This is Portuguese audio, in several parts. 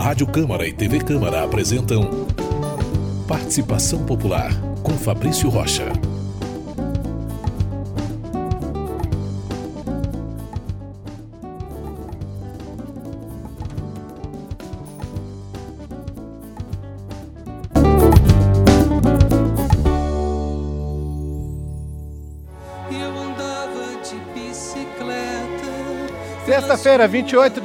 Rádio Câmara e TV Câmara apresentam Participação Popular, com Fabrício Rocha. Sexta-feira, 28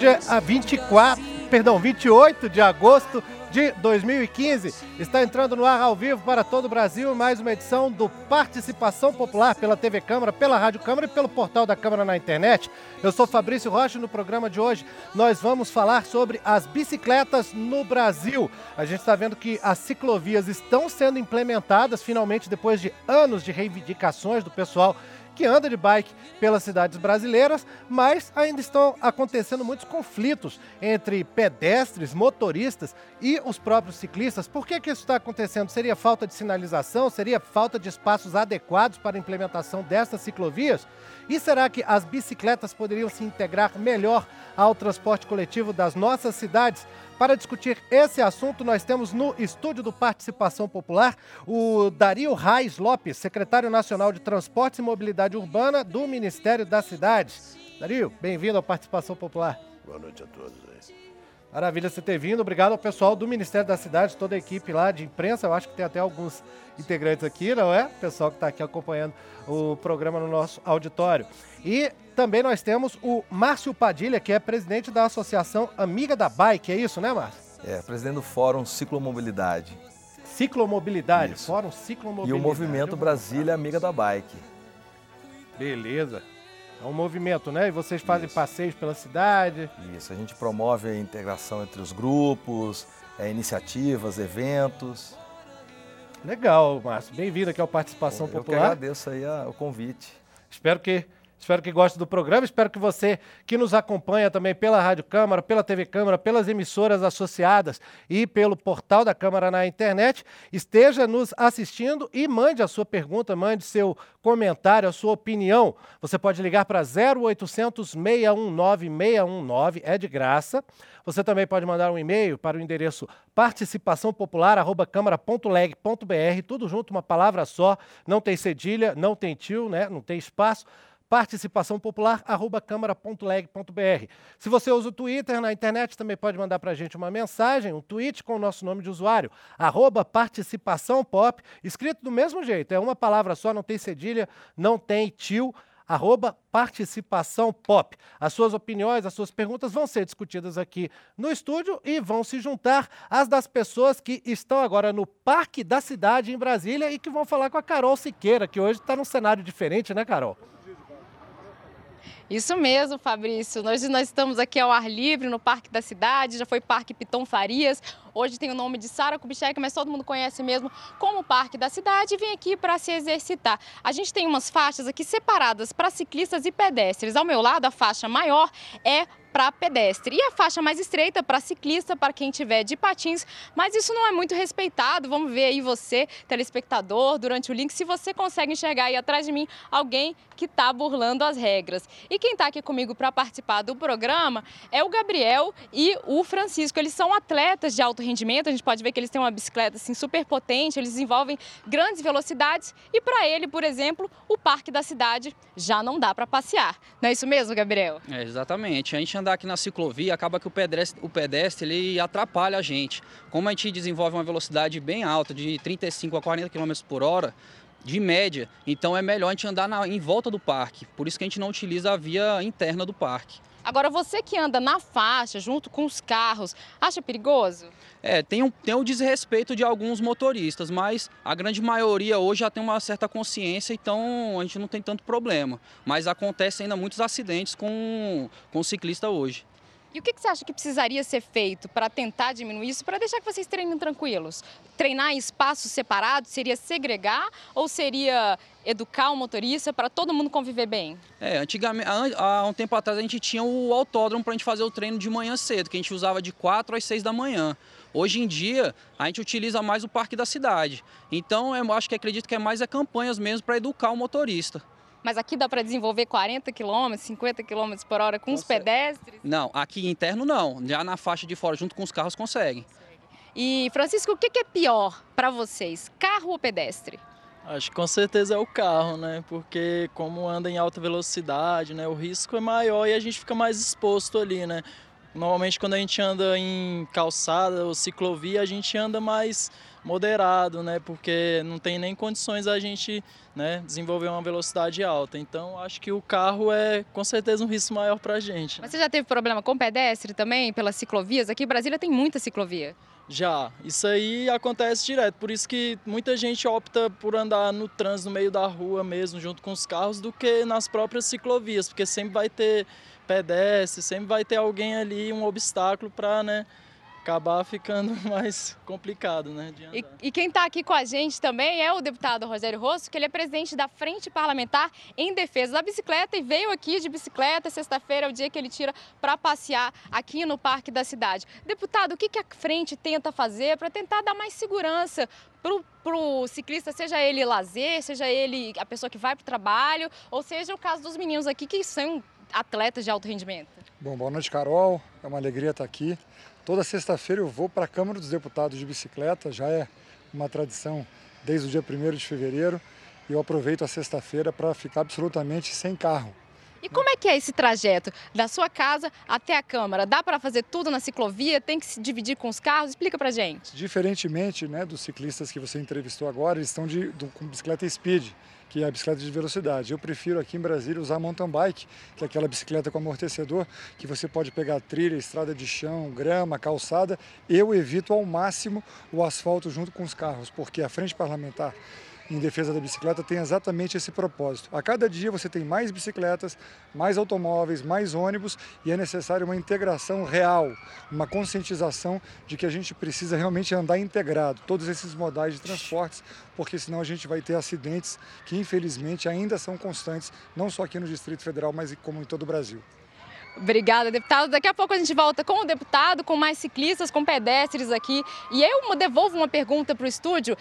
de agosto de 2015, está entrando no ar ao vivo para todo o Brasil mais uma edição do Participação Popular pela TV Câmara, pela Rádio Câmara e pelo portal da Câmara na internet. Eu sou Fabrício Rocha e no programa de hoje nós vamos falar sobre as bicicletas no Brasil. A gente está vendo que as ciclovias estão sendo implementadas finalmente depois de anos de reivindicações do pessoal que anda de bike pelas cidades brasileiras, mas ainda estão acontecendo muitos conflitos entre pedestres, motoristas e os próprios ciclistas. Por que isso está acontecendo? Seria falta de sinalização? Seria falta de espaços adequados para a implementação dessas ciclovias? E será que as bicicletas poderiam se integrar melhor ao transporte coletivo das nossas cidades? Para discutir esse assunto, nós temos no estúdio do Participação Popular o Dario Reis Lopes, secretário nacional de Transportes e Mobilidade Urbana do Ministério das Cidades. Dario, bem-vindo ao Participação Popular. Boa noite a todos. Maravilha você ter vindo. Obrigado ao pessoal do Ministério das Cidades, toda a equipe lá de imprensa. Eu acho que tem até alguns integrantes aqui, não é? Pessoal que está aqui acompanhando o programa no nosso auditório. E também nós temos o Márcio Padilha, que é presidente da Associação Amiga da Bike. É isso, né, Márcio? É, presidente do Fórum Ciclomobilidade. Ciclomobilidade, Isso. Fórum Ciclomobilidade. E o Movimento Brasília Amiga da Bike. Beleza. É um movimento, né? E vocês fazem passeios pela cidade. Isso, a gente promove a integração entre os grupos, iniciativas, eventos. Legal, Márcio. Bem-vindo aqui ao Participação Popular. Eu que agradeço aí o convite. Espero que goste do programa, espero que você que nos acompanha também pela Rádio Câmara, pela TV Câmara, pelas emissoras associadas e pelo portal da Câmara na internet, esteja nos assistindo e mande a sua pergunta, mande seu comentário, a sua opinião. Você pode ligar para 0800 619 619, é de graça. Você também pode mandar um e-mail para o endereço participaçãopopular@câmara.leg.br, tudo junto, uma palavra só, não tem cedilha, não tem tio, né? Não tem espaço. participaçãopopular@câmara.leg.br. Se você usa o Twitter na internet, também pode mandar para a gente uma mensagem, um tweet com o nosso nome de usuário, @participaçãopop, escrito do mesmo jeito, é uma palavra só, não tem cedilha, não tem tio, @participaçãopop. As suas opiniões, as suas perguntas vão ser discutidas aqui no estúdio e vão se juntar às das pessoas que estão agora no Parque da Cidade em Brasília e que vão falar com a Carol Siqueira, que hoje está num cenário diferente, né, Carol? Isso mesmo, Fabrício. Nós estamos aqui ao ar livre no Parque da Cidade, já foi Parque Piton Farias. Hoje tem o nome de Sara Kubitschek, mas todo mundo conhece mesmo como Parque da Cidade e vem aqui para se exercitar. A gente tem umas faixas aqui separadas para ciclistas e pedestres. Ao meu lado, a faixa maior é para pedestre e a faixa mais estreita para ciclista, para quem tiver de patins, mas isso não é muito respeitado. Vamos ver aí você, telespectador, durante o link, se você consegue enxergar aí atrás de mim alguém que está burlando as regras. E quem está aqui comigo para participar do programa é o Gabriel e o Francisco. Eles são atletas de alto rendimento, a gente pode ver que eles têm uma bicicleta assim super potente, eles desenvolvem grandes velocidades e para ele, por exemplo, o Parque da Cidade já não dá para passear. Não é isso mesmo, Gabriel? É, exatamente. A gente andar aqui na ciclovia, acaba que o pedestre ele atrapalha a gente. Como a gente desenvolve uma velocidade bem alta, de 35 a 40 km por hora, de média, então é melhor a gente andar em volta do parque. Por isso que a gente não utiliza a via interna do parque. Agora, você que anda na faixa, junto com os carros, acha perigoso? Tem o desrespeito de alguns motoristas, mas a grande maioria hoje já tem uma certa consciência, então a gente não tem tanto problema. Mas acontece ainda muitos acidentes com o ciclista hoje. E o que você acha que precisaria ser feito para tentar diminuir isso, para deixar que vocês treinem tranquilos? Treinar em espaços separados seria segregar ou seria educar o motorista para todo mundo conviver bem? Antigamente, há um tempo atrás, a gente tinha o autódromo para a gente fazer o treino de manhã cedo, que a gente usava de 4 às 6 da manhã. Hoje em dia, a gente utiliza mais o Parque da Cidade. Então, eu acredito que é mais campanhas mesmo para educar o motorista. Mas aqui dá para desenvolver 40 km, 50 km por hora com os pedestres? Não, aqui interno não. Já na faixa de fora, junto com os carros, consegue. E, Francisco, o que é pior para vocês, carro ou pedestre? Acho que com certeza é o carro, né? Porque como anda em alta velocidade, né? O risco é maior e a gente fica mais exposto ali, né? Normalmente quando a gente anda em calçada ou ciclovia, a gente anda mais moderado, né? Porque não tem nem condições a gente, né, desenvolver uma velocidade alta. Então acho que o carro é com certeza um risco maior pra gente. Mas você já teve problema com pedestre também, pelas ciclovias? Aqui em Brasília tem muita ciclovia. Já, isso aí acontece direto, por isso que muita gente opta por andar no trânsito, no meio da rua mesmo, junto com os carros, do que nas próprias ciclovias, porque sempre vai ter pedestre, sempre vai ter alguém ali, um obstáculo para, né, acabar ficando mais complicado, né, de andar. E quem está aqui com a gente também é o deputado Rogério Rosso, que ele é presidente da Frente Parlamentar em Defesa da Bicicleta e veio aqui de bicicleta. Sexta-feira é o dia que ele tira para passear aqui no Parque da Cidade. Deputado, o que a frente tenta fazer para tentar dar mais segurança para o ciclista, seja ele lazer, seja ele a pessoa que vai para o trabalho, ou seja o caso dos meninos aqui que são atletas de alto rendimento? Bom, boa noite, Carol. É uma alegria estar aqui. Toda sexta-feira eu vou para a Câmara dos Deputados de bicicleta, já é uma tradição desde o dia 1º de fevereiro, e eu aproveito a sexta-feira para ficar absolutamente sem carro. E como é que é esse trajeto da sua casa até a Câmara? Dá para fazer tudo na ciclovia? Tem que se dividir com os carros? Explica pra gente. Diferentemente, né, dos ciclistas que você entrevistou agora, eles estão com bicicleta speed, que é a bicicleta de velocidade. Eu prefiro aqui em Brasília usar mountain bike, que é aquela bicicleta com amortecedor, que você pode pegar trilha, estrada de chão, grama, calçada. Eu evito ao máximo o asfalto junto com os carros, porque a Frente Parlamentar em Defesa da Bicicleta tem exatamente esse propósito. A cada dia você tem mais bicicletas, mais automóveis, mais ônibus, e é necessário uma integração real, uma conscientização de que a gente precisa realmente andar integrado, todos esses modais de transportes, porque senão a gente vai ter acidentes que infelizmente ainda são constantes, não só aqui no Distrito Federal, mas como em todo o Brasil. Obrigada, deputado. Daqui a pouco a gente volta com o deputado, com mais ciclistas, com pedestres aqui. E eu devolvo uma pergunta para o estúdio.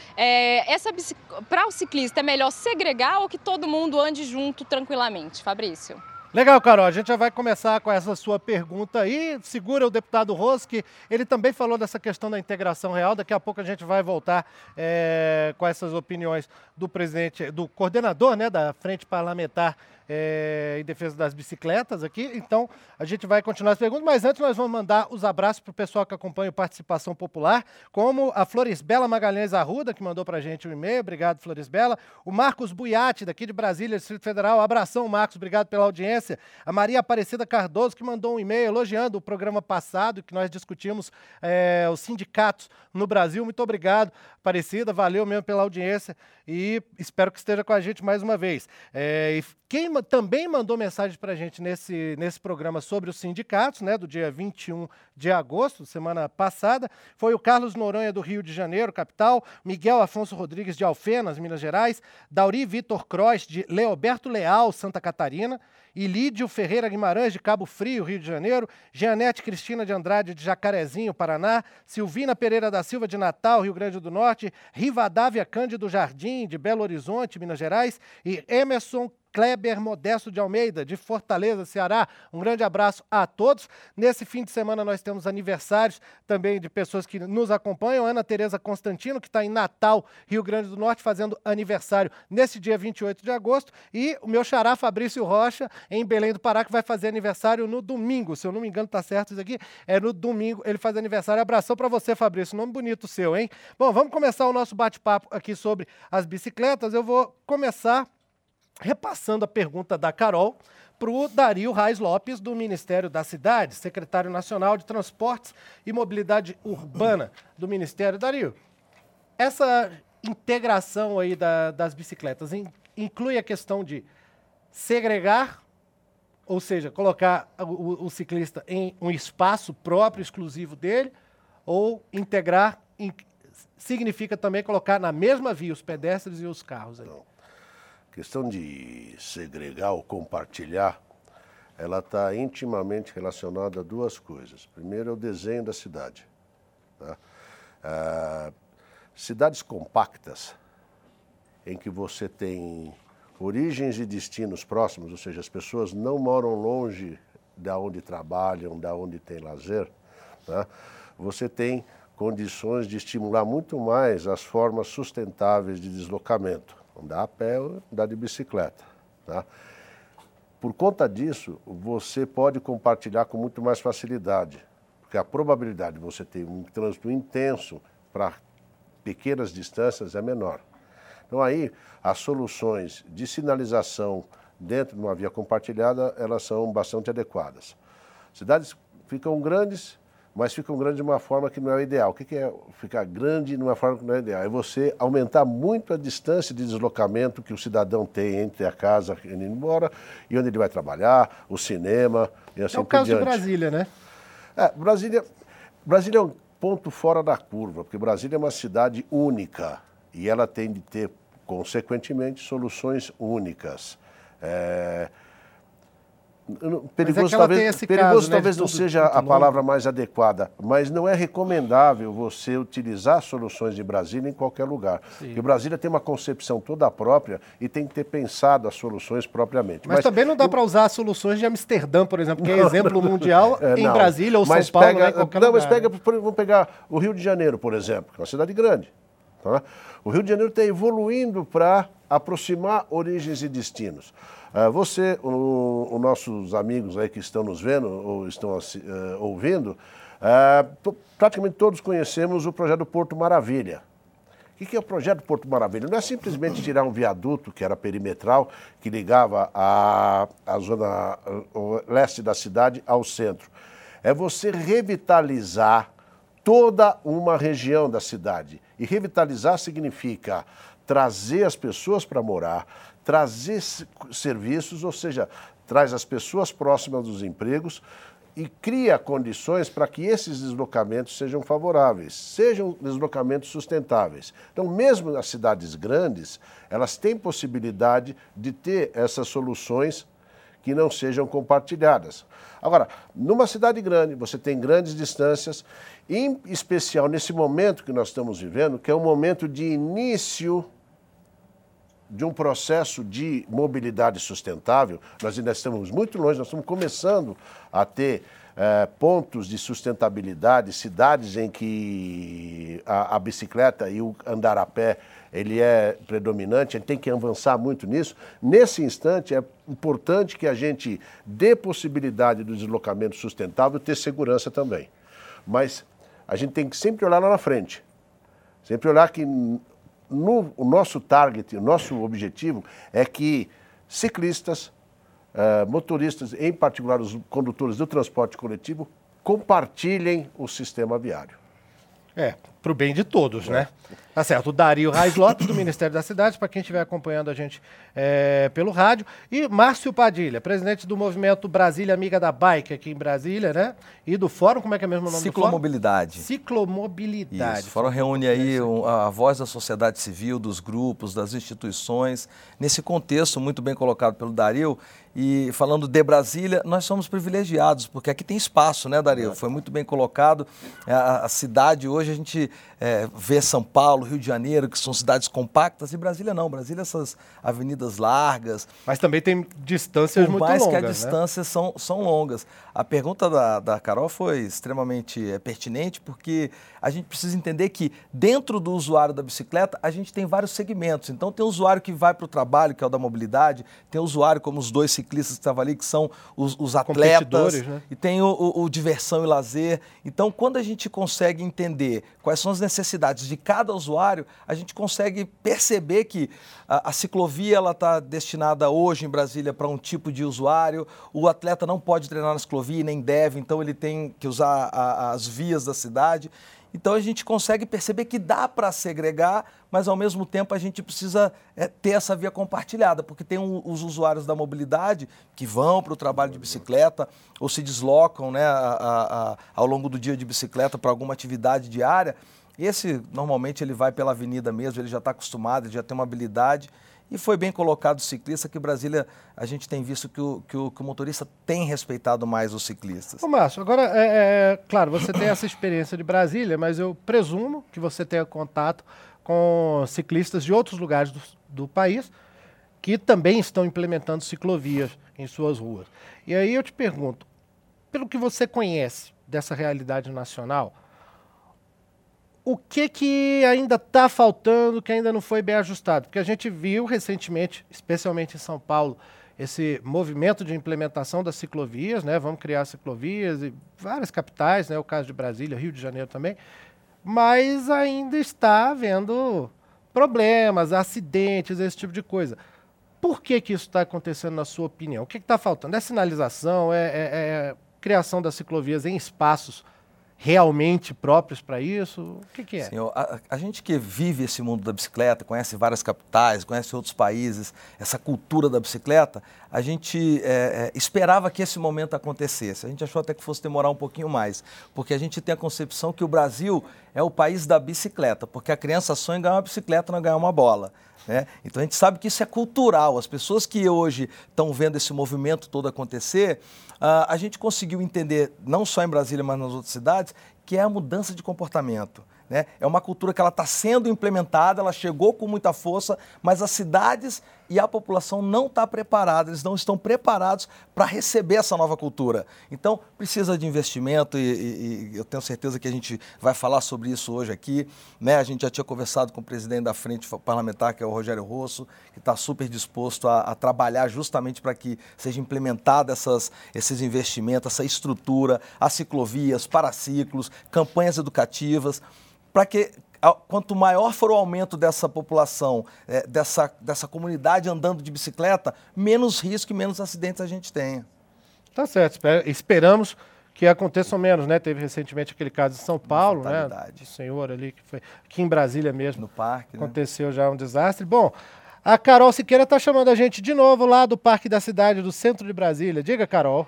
Para o ciclista, é melhor segregar ou que todo mundo ande junto tranquilamente? Fabrício. Legal, Carol. A gente já vai começar com essa sua pergunta aí. Segura o deputado Rosso, que ele também falou dessa questão da integração real. Daqui a pouco a gente vai voltar com essas opiniões do presidente, do coordenador, né, da Frente Parlamentar em Defesa das Bicicletas aqui. Então, a gente vai continuar as perguntas, mas antes nós vamos mandar os abraços para o pessoal que acompanha o Participação Popular, como a Florisbela Magalhães Arruda, que mandou para a gente um e-mail. Obrigado, Florisbela. O Marcos Buiati, daqui de Brasília, Distrito Federal. Abração, Marcos. Obrigado pela audiência. A Maria Aparecida Cardoso, que mandou um e-mail elogiando o programa passado, que nós discutimos os sindicatos no Brasil. Muito obrigado, Aparecida. Valeu mesmo pela audiência e espero que esteja com a gente mais uma vez. E quem também mandou mensagem para a gente nesse programa sobre os sindicatos, né, do dia 21 de agosto, semana passada, foi o Carlos Noronha, do Rio de Janeiro, capital, Miguel Afonso Rodrigues, de Alfenas, Minas Gerais, Dauri Vitor Croix, de Leoberto Leal, Santa Catarina, Ilídio Ferreira Guimarães, de Cabo Frio, Rio de Janeiro, Jeanette Cristina de Andrade, de Jacarezinho, Paraná, Silvina Pereira da Silva, de Natal, Rio Grande do Norte, Rivadávia Cândido Jardim, de Belo Horizonte, Minas Gerais, e Emerson Kleber Modesto de Almeida, de Fortaleza, Ceará. Um grande abraço a todos. Nesse fim de semana nós temos aniversários também de pessoas que nos acompanham. Ana Tereza Constantino, que está em Natal, Rio Grande do Norte, fazendo aniversário nesse dia 28 de agosto. E o meu xará Fabrício Rocha, em Belém do Pará, que vai fazer aniversário no domingo. Se eu não me engano, está certo isso aqui. É no domingo, ele faz aniversário. Abração para você, Fabrício. Nome bonito seu, hein? Bom, vamos começar o nosso bate-papo aqui sobre as bicicletas. Eu vou começar repassando a pergunta da Carol para o Dario Reis Lopes, do Ministério da Cidade, secretário nacional de Transportes e Mobilidade Urbana do Ministério. Dario, essa integração aí das bicicletas inclui a questão de segregar, ou seja, colocar o ciclista em um espaço próprio, exclusivo dele, ou integrar significa também colocar na mesma via os pedestres e os carros aí? Não. A questão de segregar ou compartilhar, ela está intimamente relacionada a duas coisas. Primeiro é o desenho da cidade. Tá? Cidades compactas, em que você tem origens e destinos próximos, ou seja, as pessoas não moram longe da onde trabalham, da onde tem lazer, né? Você tem condições de estimular muito mais as formas sustentáveis de deslocamento, andar a pé ou andar de bicicleta, tá? Por conta disso, você pode compartilhar com muito mais facilidade, porque a probabilidade de você ter um trânsito intenso para pequenas distâncias é menor. Então aí, as soluções de sinalização dentro de uma via compartilhada, elas são bastante adequadas. Cidades ficam grandes, mas ficam grandes de uma forma que não é o ideal. O que é ficar grande de uma forma que não é o ideal? É você aumentar muito a distância de deslocamento que o cidadão tem entre a casa que ele mora e onde ele vai trabalhar, o cinema e assim por diante. É o caso de Brasília, né? Brasília é um ponto fora da curva, porque Brasília é uma cidade única e ela tem de ter, consequentemente, soluções únicas. Perigoso talvez não seja a palavra mais adequada, mas não é recomendável você utilizar soluções de Brasília em qualquer lugar. Sim. Porque Brasília tem uma concepção toda própria e tem que ter pensado as soluções propriamente. Mas também não dá para usar as soluções de Amsterdã, por exemplo, que é exemplo mundial em Brasília ou São Paulo, em qualquer lugar. Mas vamos pegar o Rio de Janeiro, por exemplo, que é uma cidade grande. Tá? O Rio de Janeiro está evoluindo para aproximar origens e destinos. Os nossos amigos aí que estão nos vendo ou estão ouvindo, praticamente todos conhecemos o projeto Porto Maravilha. O que é o projeto Porto Maravilha? Não é simplesmente tirar um viaduto, que era perimetral, que ligava a zona leste da cidade ao centro. É você revitalizar toda uma região da cidade. E revitalizar significa trazer as pessoas para morar, trazer serviços, ou seja, traz as pessoas próximas dos empregos e cria condições para que esses deslocamentos sejam favoráveis, sejam deslocamentos sustentáveis. Então, mesmo as cidades grandes, elas têm possibilidade de ter essas soluções que não sejam compartilhadas. Agora, numa cidade grande, você tem grandes distâncias, em especial nesse momento que nós estamos vivendo, que é um momento de início de um processo de mobilidade sustentável. Nós ainda estamos muito longe, nós estamos começando a ter pontos de sustentabilidade, cidades em que a bicicleta e o andar a pé ele é predominante, a gente tem que avançar muito nisso. Nesse instante, é importante que a gente dê possibilidade do deslocamento sustentável ter segurança também. Mas a gente tem que sempre olhar lá na frente, sempre olhar que o nosso target, o nosso objetivo é que ciclistas, motoristas, em particular os condutores do transporte coletivo, compartilhem o sistema viário. Para o bem de todos, né? Tá certo. O Dario Reis Lopes, do Ministério da Cidade, para quem estiver acompanhando a gente pelo rádio. E Márcio Padilha, presidente do movimento Brasília Amiga da Bike, aqui em Brasília, né? E do fórum, como é que é mesmo o nome do fórum? Ciclomobilidade. Ciclomobilidade. Isso, o fórum reúne aí a voz da sociedade civil, dos grupos, das instituições, nesse contexto muito bem colocado pelo Dario. E falando de Brasília, nós somos privilegiados, porque aqui tem espaço, né, Dario? Foi muito bem colocado. A cidade hoje, a gente vê São Paulo, Rio de Janeiro, que são cidades compactas, e Brasília não. Brasília, essas avenidas largas. Mas também tem distâncias muito longas, por mais que as distâncias são longas. A pergunta da Carol foi extremamente pertinente, porque a gente precisa entender que dentro do usuário da bicicleta, a gente tem vários segmentos. Então, tem o usuário que vai para o trabalho, que é o da mobilidade, tem o usuário como os dois ciclistas que estavam ali, que são os atletas, né? E tem o diversão e lazer. Então, quando a gente consegue entender quais são as necessidades de cada usuário, a gente consegue perceber que a ciclovia está destinada hoje em Brasília para um tipo de usuário, o atleta não pode treinar na ciclovia, nem deve, então ele tem que usar as vias da cidade. Então a gente consegue perceber que dá para segregar, mas ao mesmo tempo a gente precisa ter essa via compartilhada, porque tem os usuários da mobilidade que vão para o trabalho de bicicleta ou se deslocam, né, ao longo do dia de bicicleta para alguma atividade diária. Esse normalmente ele vai pela avenida mesmo, ele já está acostumado, ele já tem uma habilidade. E foi bem colocado o ciclista, que Brasília a gente tem visto que o motorista tem respeitado mais os ciclistas. Ô Márcio, agora, claro, você tem essa experiência de Brasília, mas eu presumo que você tenha contato com ciclistas de outros lugares do país que também estão implementando ciclovias em suas ruas. E aí eu te pergunto, pelo que você conhece dessa realidade nacional, o que ainda está faltando, que ainda não foi bem ajustado? Porque a gente viu recentemente, especialmente em São Paulo, esse movimento de implementação das ciclovias, né? Vamos criar ciclovias e várias capitais, né? O caso de Brasília, Rio de Janeiro também, mas ainda está havendo problemas, acidentes, esse tipo de coisa. Por que isso está acontecendo, na sua opinião? O que está faltando? É sinalização? É criação das ciclovias em espaços realmente próprios para isso? O que é? Senhor, a gente que vive esse mundo da bicicleta, conhece várias capitais, conhece outros países, essa cultura da bicicleta, a gente esperava que esse momento acontecesse. A gente achou até que fosse demorar um pouquinho mais, porque a gente tem a concepção que o Brasil é o país da bicicleta, porque a criança sonha em ganhar uma bicicleta, não ganhar uma bola. Né? Então a gente sabe que isso é cultural. As pessoas que hoje estão vendo esse movimento todo acontecer, a gente conseguiu entender, não só em Brasília, mas nas outras cidades, que é a mudança de comportamento. Né? É uma cultura que ela está sendo implementada, ela chegou com muita força, mas as cidades e a população não estão preparadas, eles não estão preparados para receber essa nova cultura. Então, precisa de investimento e eu tenho certeza que a gente vai falar sobre isso hoje aqui. Né? A gente já tinha conversado com o presidente da Frente Parlamentar, que é o Rogério Rosso, que está super disposto a trabalhar justamente para que seja implementado esses investimentos, essa estrutura, as ciclovias, paraciclos, campanhas educativas, para que quanto maior for o aumento dessa população, dessa comunidade andando de bicicleta, menos risco e menos acidentes a gente tenha. Tá certo, esperamos que aconteçam menos, né? Teve recentemente aquele caso em São Paulo, né? Do senhor ali, que foi aqui em Brasília mesmo. No parque, aconteceu, né? Já um desastre. Bom, a Carol Siqueira está chamando a gente de novo lá do Parque da Cidade, do centro de Brasília. Diga, Carol.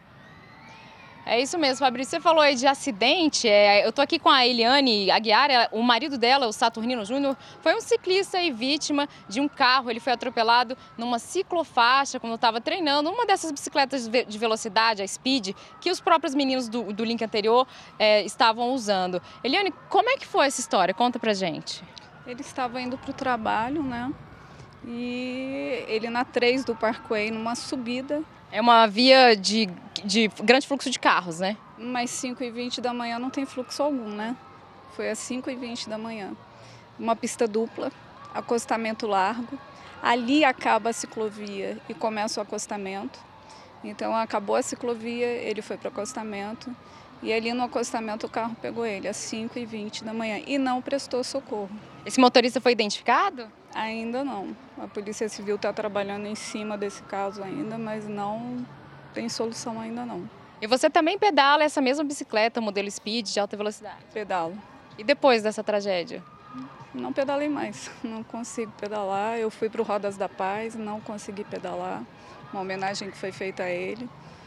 É isso mesmo, Fabrício. Você falou aí de acidente. Eu estou aqui com a Eliane Aguiar. O marido dela, o Saturnino Júnior, foi um ciclista e vítima de um carro. Ele foi atropelado numa ciclofaixa quando estava treinando uma dessas bicicletas de velocidade, a Speed, que os próprios meninos do link anterior estavam usando. Eliane, como é que foi essa história? Conta pra gente. Ele estava indo para o trabalho, né? E ele na 3 do Parkway, numa subida. É uma via de grande fluxo de carros, né? Mas 5h20 da manhã não tem fluxo algum, né? Foi às 5h20 da manhã. Uma pista dupla, acostamento largo. Ali acaba a ciclovia e começa o acostamento. Então acabou a ciclovia, ele foi para o acostamento. E ali no acostamento o carro pegou ele às 5h20 da manhã e não prestou socorro. Esse motorista foi identificado? Ainda não. A Polícia Civil está trabalhando em cima desse caso ainda, mas não tem solução ainda não. E você também pedala essa mesma bicicleta, modelo Speed, de alta velocidade? Pedalo. E depois dessa tragédia? Não pedalei mais, não consigo pedalar. Eu fui para o Rodas da Paz, não consegui pedalar. Uma homenagem que foi feita a ele.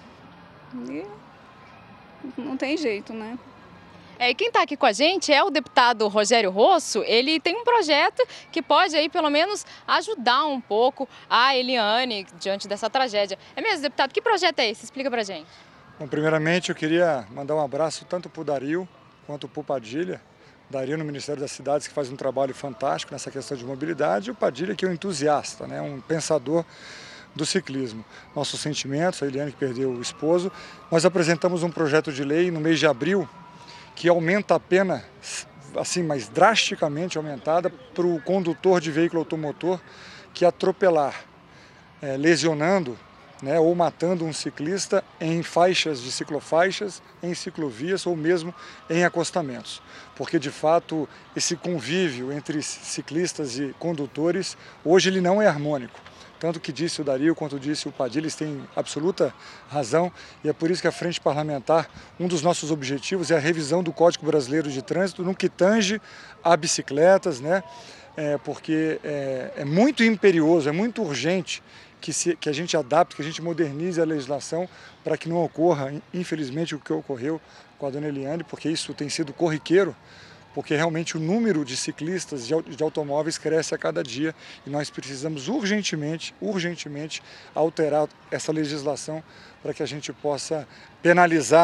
E não tem jeito, né? E quem está aqui com a gente é o deputado Rogério Rosso. Ele tem um projeto que pode aí pelo menos ajudar um pouco a Eliane diante dessa tragédia. É mesmo, deputado? Que projeto é esse? Explica pra gente. Bom, primeiramente eu queria mandar um abraço tanto para o Dario quanto para o Padilha. Dario no Ministério das Cidades, que faz um trabalho fantástico nessa questão de mobilidade, e o Padilha, que é um entusiasta, né? Um pensador do ciclismo. Nossos sentimentos, a Eliane que perdeu o esposo. Nós apresentamos um projeto de lei no mês de abril que aumenta a pena, assim, mas drasticamente aumentada, para o condutor de veículo automotor que atropelar, lesionando, né, ou matando um ciclista em faixas de ciclofaixas, em ciclovias ou mesmo em acostamentos. Porque, de fato, esse convívio entre ciclistas e condutores, hoje ele não é harmônico. Tanto que disse o Dario quanto disse o Padilha, eles têm absoluta razão, e é por isso que a Frente Parlamentar, um dos nossos objetivos é a revisão do Código Brasileiro de Trânsito no que tange a bicicletas, né? Porque é muito imperioso, é muito urgente que a gente adapte, que a gente modernize a legislação para que não ocorra, infelizmente, o que ocorreu com a dona Eliane, porque isso tem sido corriqueiro, porque realmente o número de ciclistas de automóveis cresce a cada dia e nós precisamos urgentemente alterar essa legislação para que a gente possa penalizar,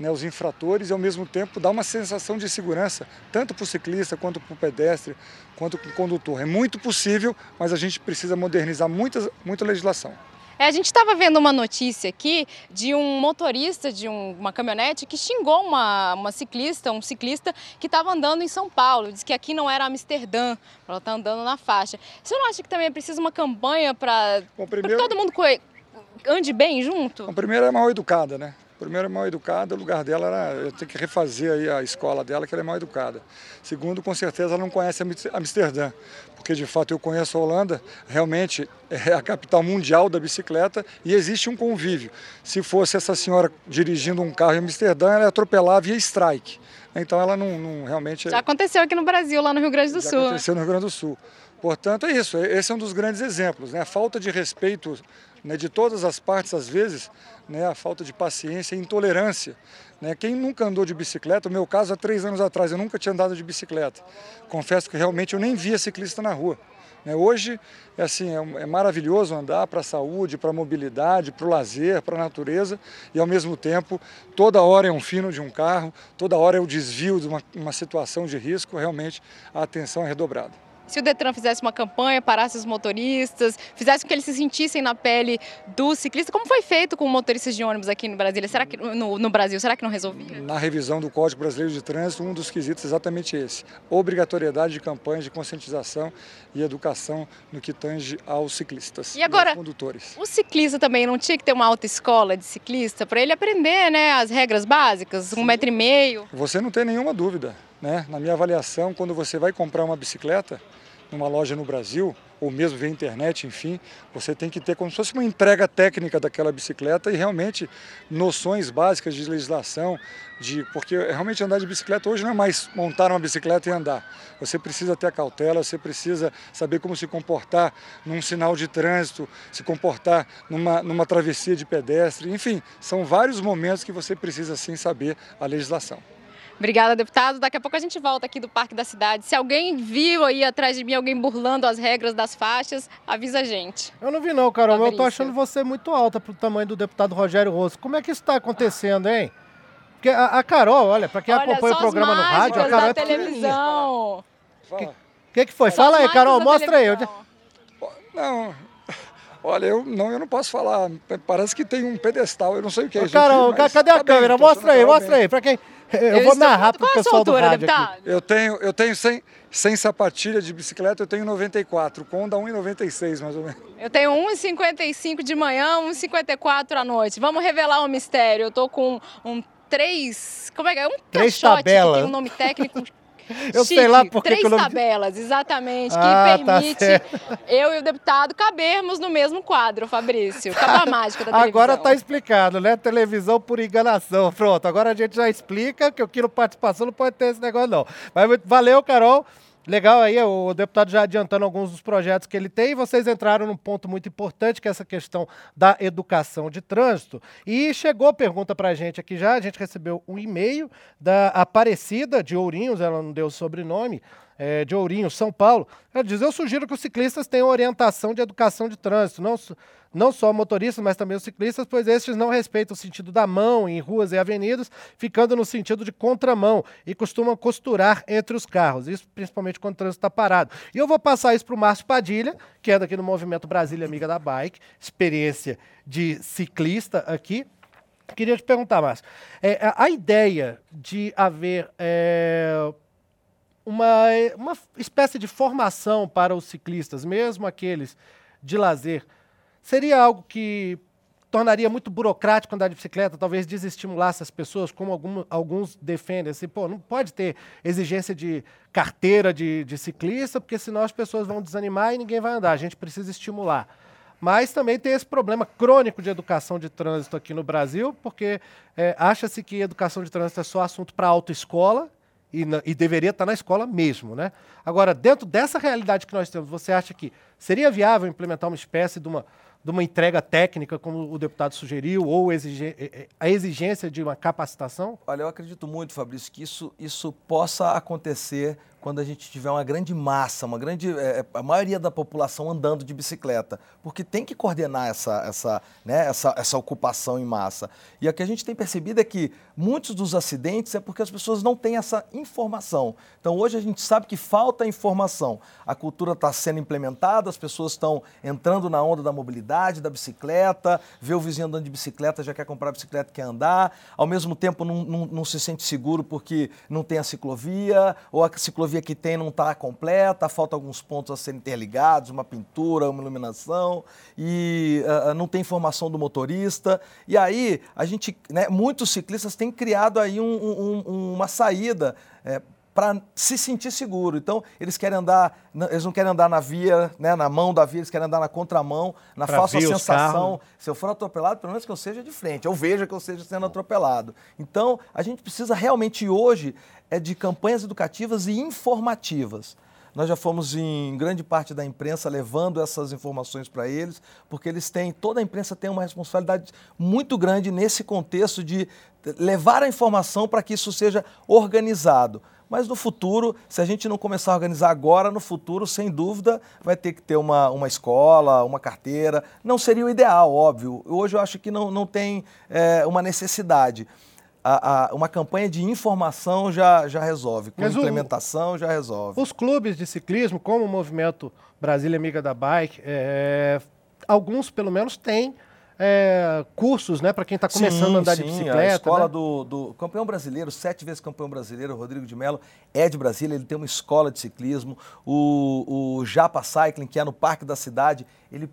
né, os infratores e, ao mesmo tempo, dar uma sensação de segurança, tanto para o ciclista, quanto para o pedestre, quanto para o condutor. É muito possível, mas a gente precisa modernizar muita legislação. A gente estava vendo uma notícia aqui de um motorista de uma caminhonete que xingou um ciclista que estava andando em São Paulo. Diz que aqui não era Amsterdã, ela está andando na faixa. Você não acha que também é preciso uma campanha para todo mundo ande bem junto? A primeira é mal educada, né? Primeiro, é mal educada, o lugar dela era, eu tenho que refazer aí a escola dela, que ela é mal educada. Segundo, com certeza ela não conhece Amsterdã, porque de fato eu conheço a Holanda, realmente é a capital mundial da bicicleta e existe um convívio. Se fosse essa senhora dirigindo um carro em Amsterdã, ela ia atropelar via strike. Então ela não realmente... Já aconteceu aqui no Brasil, lá no Rio Grande do Sul. Já aconteceu no Rio Grande do Sul. Portanto, é isso, esse é um dos grandes exemplos, né? A falta de respeito, né, de todas as partes, às vezes, né, a falta de paciência e intolerância. Né? Quem nunca andou de bicicleta, no meu caso, há 3 anos atrás, eu nunca tinha andado de bicicleta. Confesso que realmente eu nem via ciclista na rua. Né? Hoje, é maravilhoso andar para a saúde, para a mobilidade, para o lazer, para a natureza, e ao mesmo tempo, toda hora é um fino de um carro, toda hora é o desvio de uma situação de risco, realmente a atenção é redobrada. Se o Detran fizesse uma campanha, parasse os motoristas, fizesse com que eles se sentissem na pele do ciclista, como foi feito com motoristas de ônibus aqui no Brasil? Será que no Brasil, será que não resolvia? Na revisão do Código Brasileiro de Trânsito, um dos quesitos é exatamente esse: obrigatoriedade de campanhas de conscientização e educação no que tange aos ciclistas e agora, aos condutores. O ciclista também não tinha que ter uma autoescola de ciclista para ele aprender, né, as regras básicas, Sim. 1,5 metro? Você não tem nenhuma dúvida, né? Na minha avaliação, quando você vai comprar uma bicicleta numa loja no Brasil, ou mesmo via internet, enfim, você tem que ter como se fosse uma entrega técnica daquela bicicleta e realmente noções básicas de legislação, porque realmente andar de bicicleta hoje não é mais montar uma bicicleta e andar. Você precisa ter a cautela, você precisa saber como se comportar num sinal de trânsito, se comportar numa travessia de pedestre, enfim, são vários momentos que você precisa sim saber a legislação. Obrigada, deputado. Daqui a pouco a gente volta aqui do Parque da Cidade. Se alguém viu aí atrás de mim, alguém burlando as regras das faixas, avisa a gente. Eu não vi não, Carol. Fabrício. Eu tô achando você muito alta pro tamanho do deputado Rogério Rosso. Como é que isso está acontecendo, hein? Porque a Carol, olha, para quem acompanha o programa no rádio, a Carol é televisão. O que foi? Fala aí, Carol, mostra aí. Não... Olha, eu não posso falar, parece que tem um pedestal, eu não sei o que é isso. Carol, cadê a câmera? Mostra aí, para quem... Eu vou narrar para o pessoal do rádio aqui. Eu tenho sem sapatilha de bicicleta, eu tenho 94, com dá 1,96 mais ou menos. Eu tenho 1,55 de manhã, 1,54 à noite. Vamos revelar um mistério, eu tô com um 3 caixote, que tem um nome técnico... Eu sei lá porque 3 tabelas, exatamente, que permite eu e o deputado cabermos no mesmo quadro, Fabrício. Acaba a mágica da televisão. Agora tá explicado, né? Televisão por enganação. Pronto, agora a gente já explica que aqui no Participação não pode ter esse negócio, não. Mas valeu, Carol. Legal aí, o deputado já adiantando alguns dos projetos que ele tem, e vocês entraram num ponto muito importante, que é essa questão da educação de trânsito. E chegou pergunta pra gente aqui já, a gente recebeu um e-mail da Aparecida de Ourinhos, ela não deu o sobrenome, de Ourinhos, São Paulo. Ela diz: eu sugiro que os ciclistas tenham orientação de educação de trânsito, não só motoristas, mas também os ciclistas, pois estes não respeitam o sentido da mão em ruas e avenidas, ficando no sentido de contramão e costumam costurar entre os carros, isso principalmente quando o trânsito está parado. E eu vou passar isso para o Márcio Padilha, que é daqui do Movimento Brasília Amiga da Bike, experiência de ciclista aqui. Queria te perguntar, Márcio, a ideia de haver uma espécie de formação para os ciclistas, mesmo aqueles de lazer, seria algo que tornaria muito burocrático andar de bicicleta, talvez desestimulasse as pessoas, como alguns defendem, assim, não pode ter exigência de carteira de ciclista, porque senão as pessoas vão desanimar e ninguém vai andar, a gente precisa estimular. Mas também tem esse problema crônico de educação de trânsito aqui no Brasil, porque acha-se que educação de trânsito é só assunto para autoescola, e deveria estar na escola mesmo, né? Agora, dentro dessa realidade que nós temos, você acha que seria viável implementar uma espécie de uma entrega técnica, como o deputado sugeriu, ou a exigência de uma capacitação? Olha, eu acredito muito, Fabrício, que isso possa acontecer quando a gente tiver uma grande massa, a maioria da população andando de bicicleta, porque tem que coordenar essa ocupação em massa. E o que a gente tem percebido é que muitos dos acidentes é porque as pessoas não têm essa informação. Então hoje a gente sabe que falta informação. A cultura está sendo implementada, as pessoas estão entrando na onda da mobilidade, da bicicleta, vê o vizinho andando de bicicleta, já quer comprar bicicleta, quer andar, ao mesmo tempo não se sente seguro porque não tem a ciclovia, ou a ciclovia que tem não está completa, falta alguns pontos a serem interligados, uma pintura, uma iluminação, e não tem informação do motorista. E aí, a gente, muitos ciclistas têm criado aí uma saída para se sentir seguro. Então, eles não querem andar na via, na mão da via, eles querem andar na contramão, na falsa sensação. Se eu for atropelado, pelo menos que eu seja de frente, eu veja que eu esteja sendo atropelado. Então, a gente precisa realmente hoje de campanhas educativas e informativas. Nós já fomos em grande parte da imprensa levando essas informações para eles, porque toda a imprensa tem uma responsabilidade muito grande nesse contexto de levar a informação para que isso seja organizado. Mas no futuro, se a gente não começar a organizar agora, no futuro, sem dúvida, vai ter que ter uma escola, uma carteira. Não seria o ideal, óbvio. Hoje eu acho que não tem uma necessidade. Uma campanha de informação já resolve, com implementação já resolve. Os clubes de ciclismo, como o Movimento Brasília Amiga da Bike, alguns pelo menos têm cursos, para quem está começando a andar de bicicleta. A escola do campeão brasileiro, 7 vezes campeão brasileiro, Rodrigo de Mello, é de Brasília, ele tem uma escola de ciclismo. O Japa Cycling, que é no Parque da Cidade,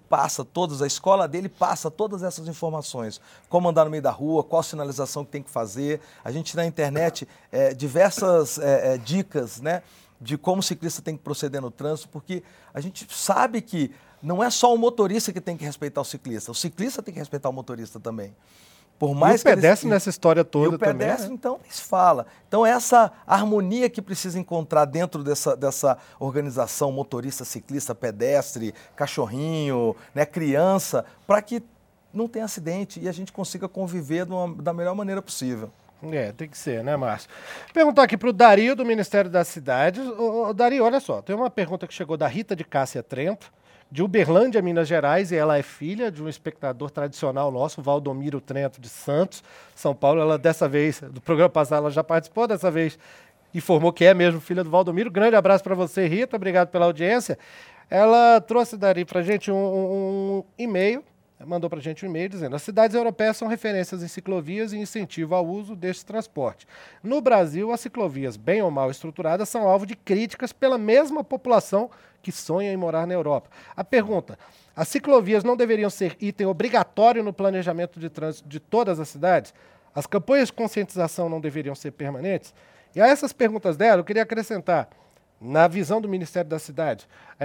a escola dele passa todas essas informações. Como andar no meio da rua, qual sinalização que tem que fazer. A gente na internet, diversas dicas, de como o ciclista tem que proceder no trânsito, porque a gente sabe que não é só o motorista que tem que respeitar o ciclista tem que respeitar o motorista também. Por mais e o pedestre nessa história toda também. E o pedestre, então, nem se fala. Então, essa harmonia que precisa encontrar dentro dessa organização motorista, ciclista, pedestre, cachorrinho, criança, para que não tenha acidente e a gente consiga conviver da melhor maneira possível. Tem que ser, Márcio? Perguntar aqui para o Dario, do Ministério das Cidades. Dario, olha só, tem uma pergunta que chegou da Rita de Cássia Trento, de Uberlândia, Minas Gerais, e ela é filha de um espectador tradicional nosso, Valdomiro Trento de Santos, São Paulo. Ela, dessa vez, do programa passado, ela já participou, dessa vez informou que é mesmo filha do Valdomiro. Grande abraço para você, Rita, obrigado pela audiência. Ela trouxe, Dari, para a gente um e-mail, mandou para a gente um e-mail dizendo: as cidades europeias são referências em ciclovias e incentivo ao uso deste transporte. No Brasil, as ciclovias, bem ou mal estruturadas, são alvo de críticas pela mesma população que sonha em morar na Europa. A pergunta: as ciclovias não deveriam ser item obrigatório no planejamento de trânsito de todas as cidades? As campanhas de conscientização não deveriam ser permanentes? E a essas perguntas dela, eu queria acrescentar, na visão do Ministério da Cidade,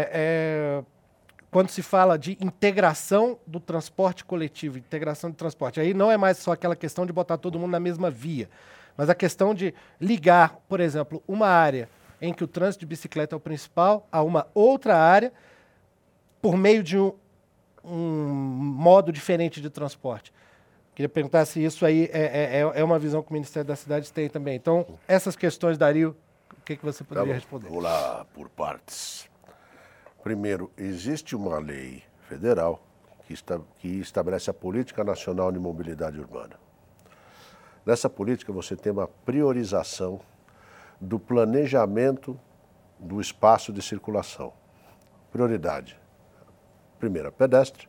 quando se fala de integração do transporte coletivo, integração do transporte, aí não é mais só aquela questão de botar todo mundo na mesma via, mas a questão de ligar, por exemplo, uma área em que o trânsito de bicicleta é o principal a uma outra área por meio de um modo diferente de transporte. Queria perguntar se isso aí é uma visão que o Ministério das Cidades tem também. Então, essas questões, Dario, o que você poderia responder? Vamos lá, por partes. Primeiro, existe uma lei federal que estabelece a Política Nacional de Mobilidade Urbana. Nessa política, você tem uma priorização do planejamento do espaço de circulação. Prioridade: primeiro, pedestre.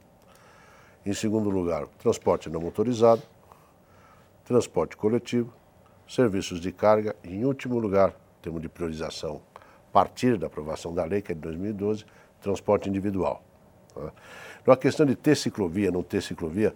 Em segundo lugar, transporte não motorizado, transporte coletivo, serviços de carga. E, em último lugar, temos de priorização, a partir da aprovação da lei, que é de 2012, transporte individual. Então, a questão de ter ciclovia, não ter ciclovia,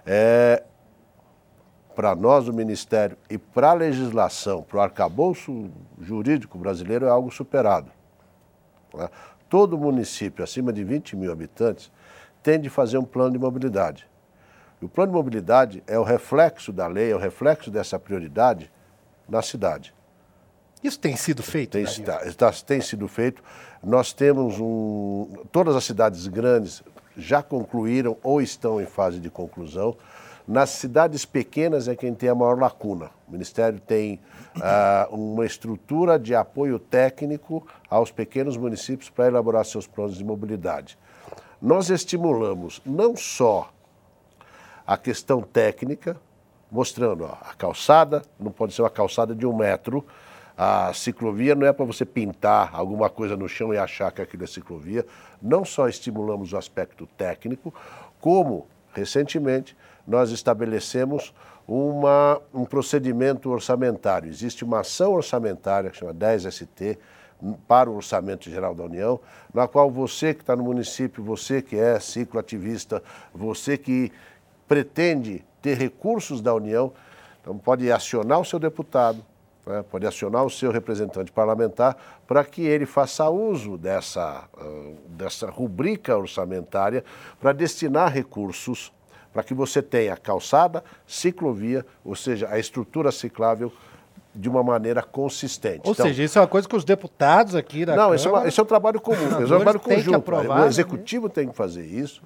para nós, o Ministério, e para a legislação, para o arcabouço jurídico brasileiro, é algo superado. Todo município acima de 20 mil habitantes tem de fazer um plano de mobilidade. E o plano de mobilidade é o reflexo da lei, é o reflexo dessa prioridade na cidade. Isso tem sido feito? Tem sido feito. Nós temos todas as cidades grandes já concluíram ou estão em fase de conclusão. Nas cidades pequenas é quem tem a maior lacuna. O Ministério tem uma estrutura de apoio técnico aos pequenos municípios para elaborar seus planos de mobilidade. Nós estimulamos não só a questão técnica, mostrando a calçada, não pode ser uma calçada de 1 metro, a ciclovia não é para você pintar alguma coisa no chão e achar que aquilo é ciclovia. Não só estimulamos o aspecto técnico, como, recentemente, nós estabelecemos um procedimento orçamentário. Existe uma ação orçamentária que chama 10ST, para o Orçamento Geral da União, na qual você que está no município, você que é cicloativista, você que pretende ter recursos da União, então pode acionar o seu deputado, pode acionar o seu representante parlamentar para que ele faça uso dessa rubrica orçamentária para destinar recursos para que você tenha calçada, ciclovia, ou seja, a estrutura ciclável de uma maneira consistente. Ou seja, isso é uma coisa que os deputados aqui da Câmara... Não, esse é um trabalho comum, esse é um trabalho conjunto. Aprovar, o Executivo tem que fazer isso,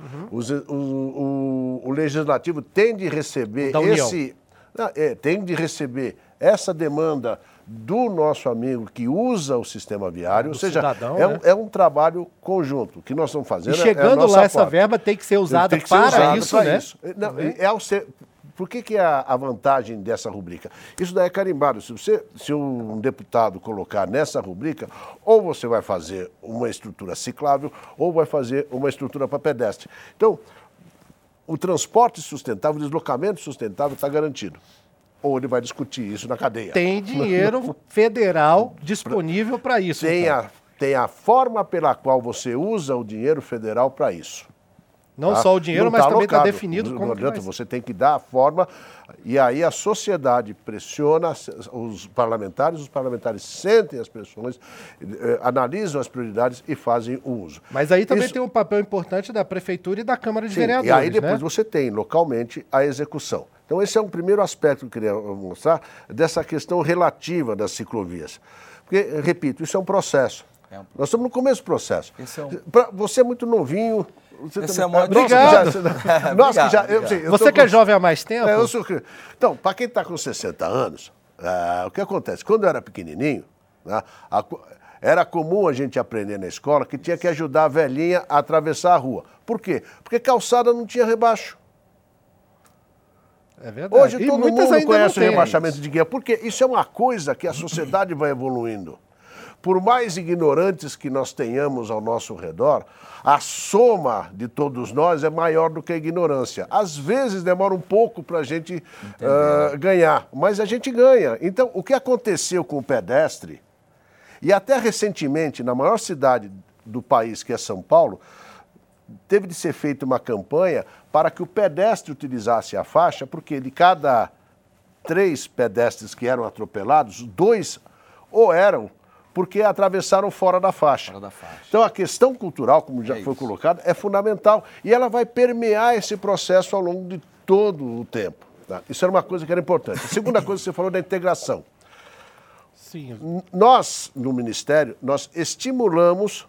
o Legislativo tem de receber tem de receber essa demanda do nosso amigo que usa o sistema viário, ou seja, cidadão, é um trabalho conjunto. O que nós estamos fazendo e chegando lá, essa verba tem que ser usada para isso, né? Isso. Por que é a vantagem dessa rubrica? Isso daí é carimbado. Se um deputado colocar nessa rubrica, ou você vai fazer uma estrutura ciclável, ou vai fazer uma estrutura para pedestre. Então, o transporte sustentável, o deslocamento sustentável está garantido. Ou ele vai discutir isso na cadeia. Tem dinheiro federal disponível para isso. Tem a forma pela qual você usa o dinheiro federal para isso. Não só o dinheiro, mas também está definido como... Não adianta, você tem que dar a forma, e aí a sociedade pressiona os parlamentares sentem as pressões, analisam as prioridades e fazem o uso. Mas aí também tem um papel importante da Prefeitura e da Câmara de Vereadores, e aí depois você tem localmente a execução. Então esse é um primeiro aspecto que eu queria mostrar, dessa questão relativa das ciclovias. Porque, repito, isso é um processo. Nós estamos no começo do processo. Você é muito novinho... Obrigado. Você que é jovem há mais tempo? Então, para quem está com 60 anos, o que acontece? Quando eu era pequenininho, era comum a gente aprender na escola que tinha que ajudar a velhinha a atravessar a rua. Por quê? Porque calçada não tinha rebaixo. É verdade. Hoje todo mundo conhece o rebaixamento de guia, porque isso é uma coisa que a sociedade vai evoluindo. Por mais ignorantes que nós tenhamos ao nosso redor, a soma de todos nós é maior do que a ignorância. Às vezes demora um pouco para a gente ganhar, mas a gente ganha. Então, o que aconteceu com o pedestre, e até recentemente, na maior cidade do país, que é São Paulo, teve de ser feita uma campanha para que o pedestre utilizasse a faixa, porque de cada 3 pedestres que eram atropelados, 2 ou eram porque atravessaram fora da faixa. Então a questão cultural, como já foi colocado, é fundamental e ela vai permear esse processo ao longo de todo o tempo. Tá? Isso era uma coisa que era importante. A segunda coisa que você falou da integração. Sim. Nós, no Ministério, nós estimulamos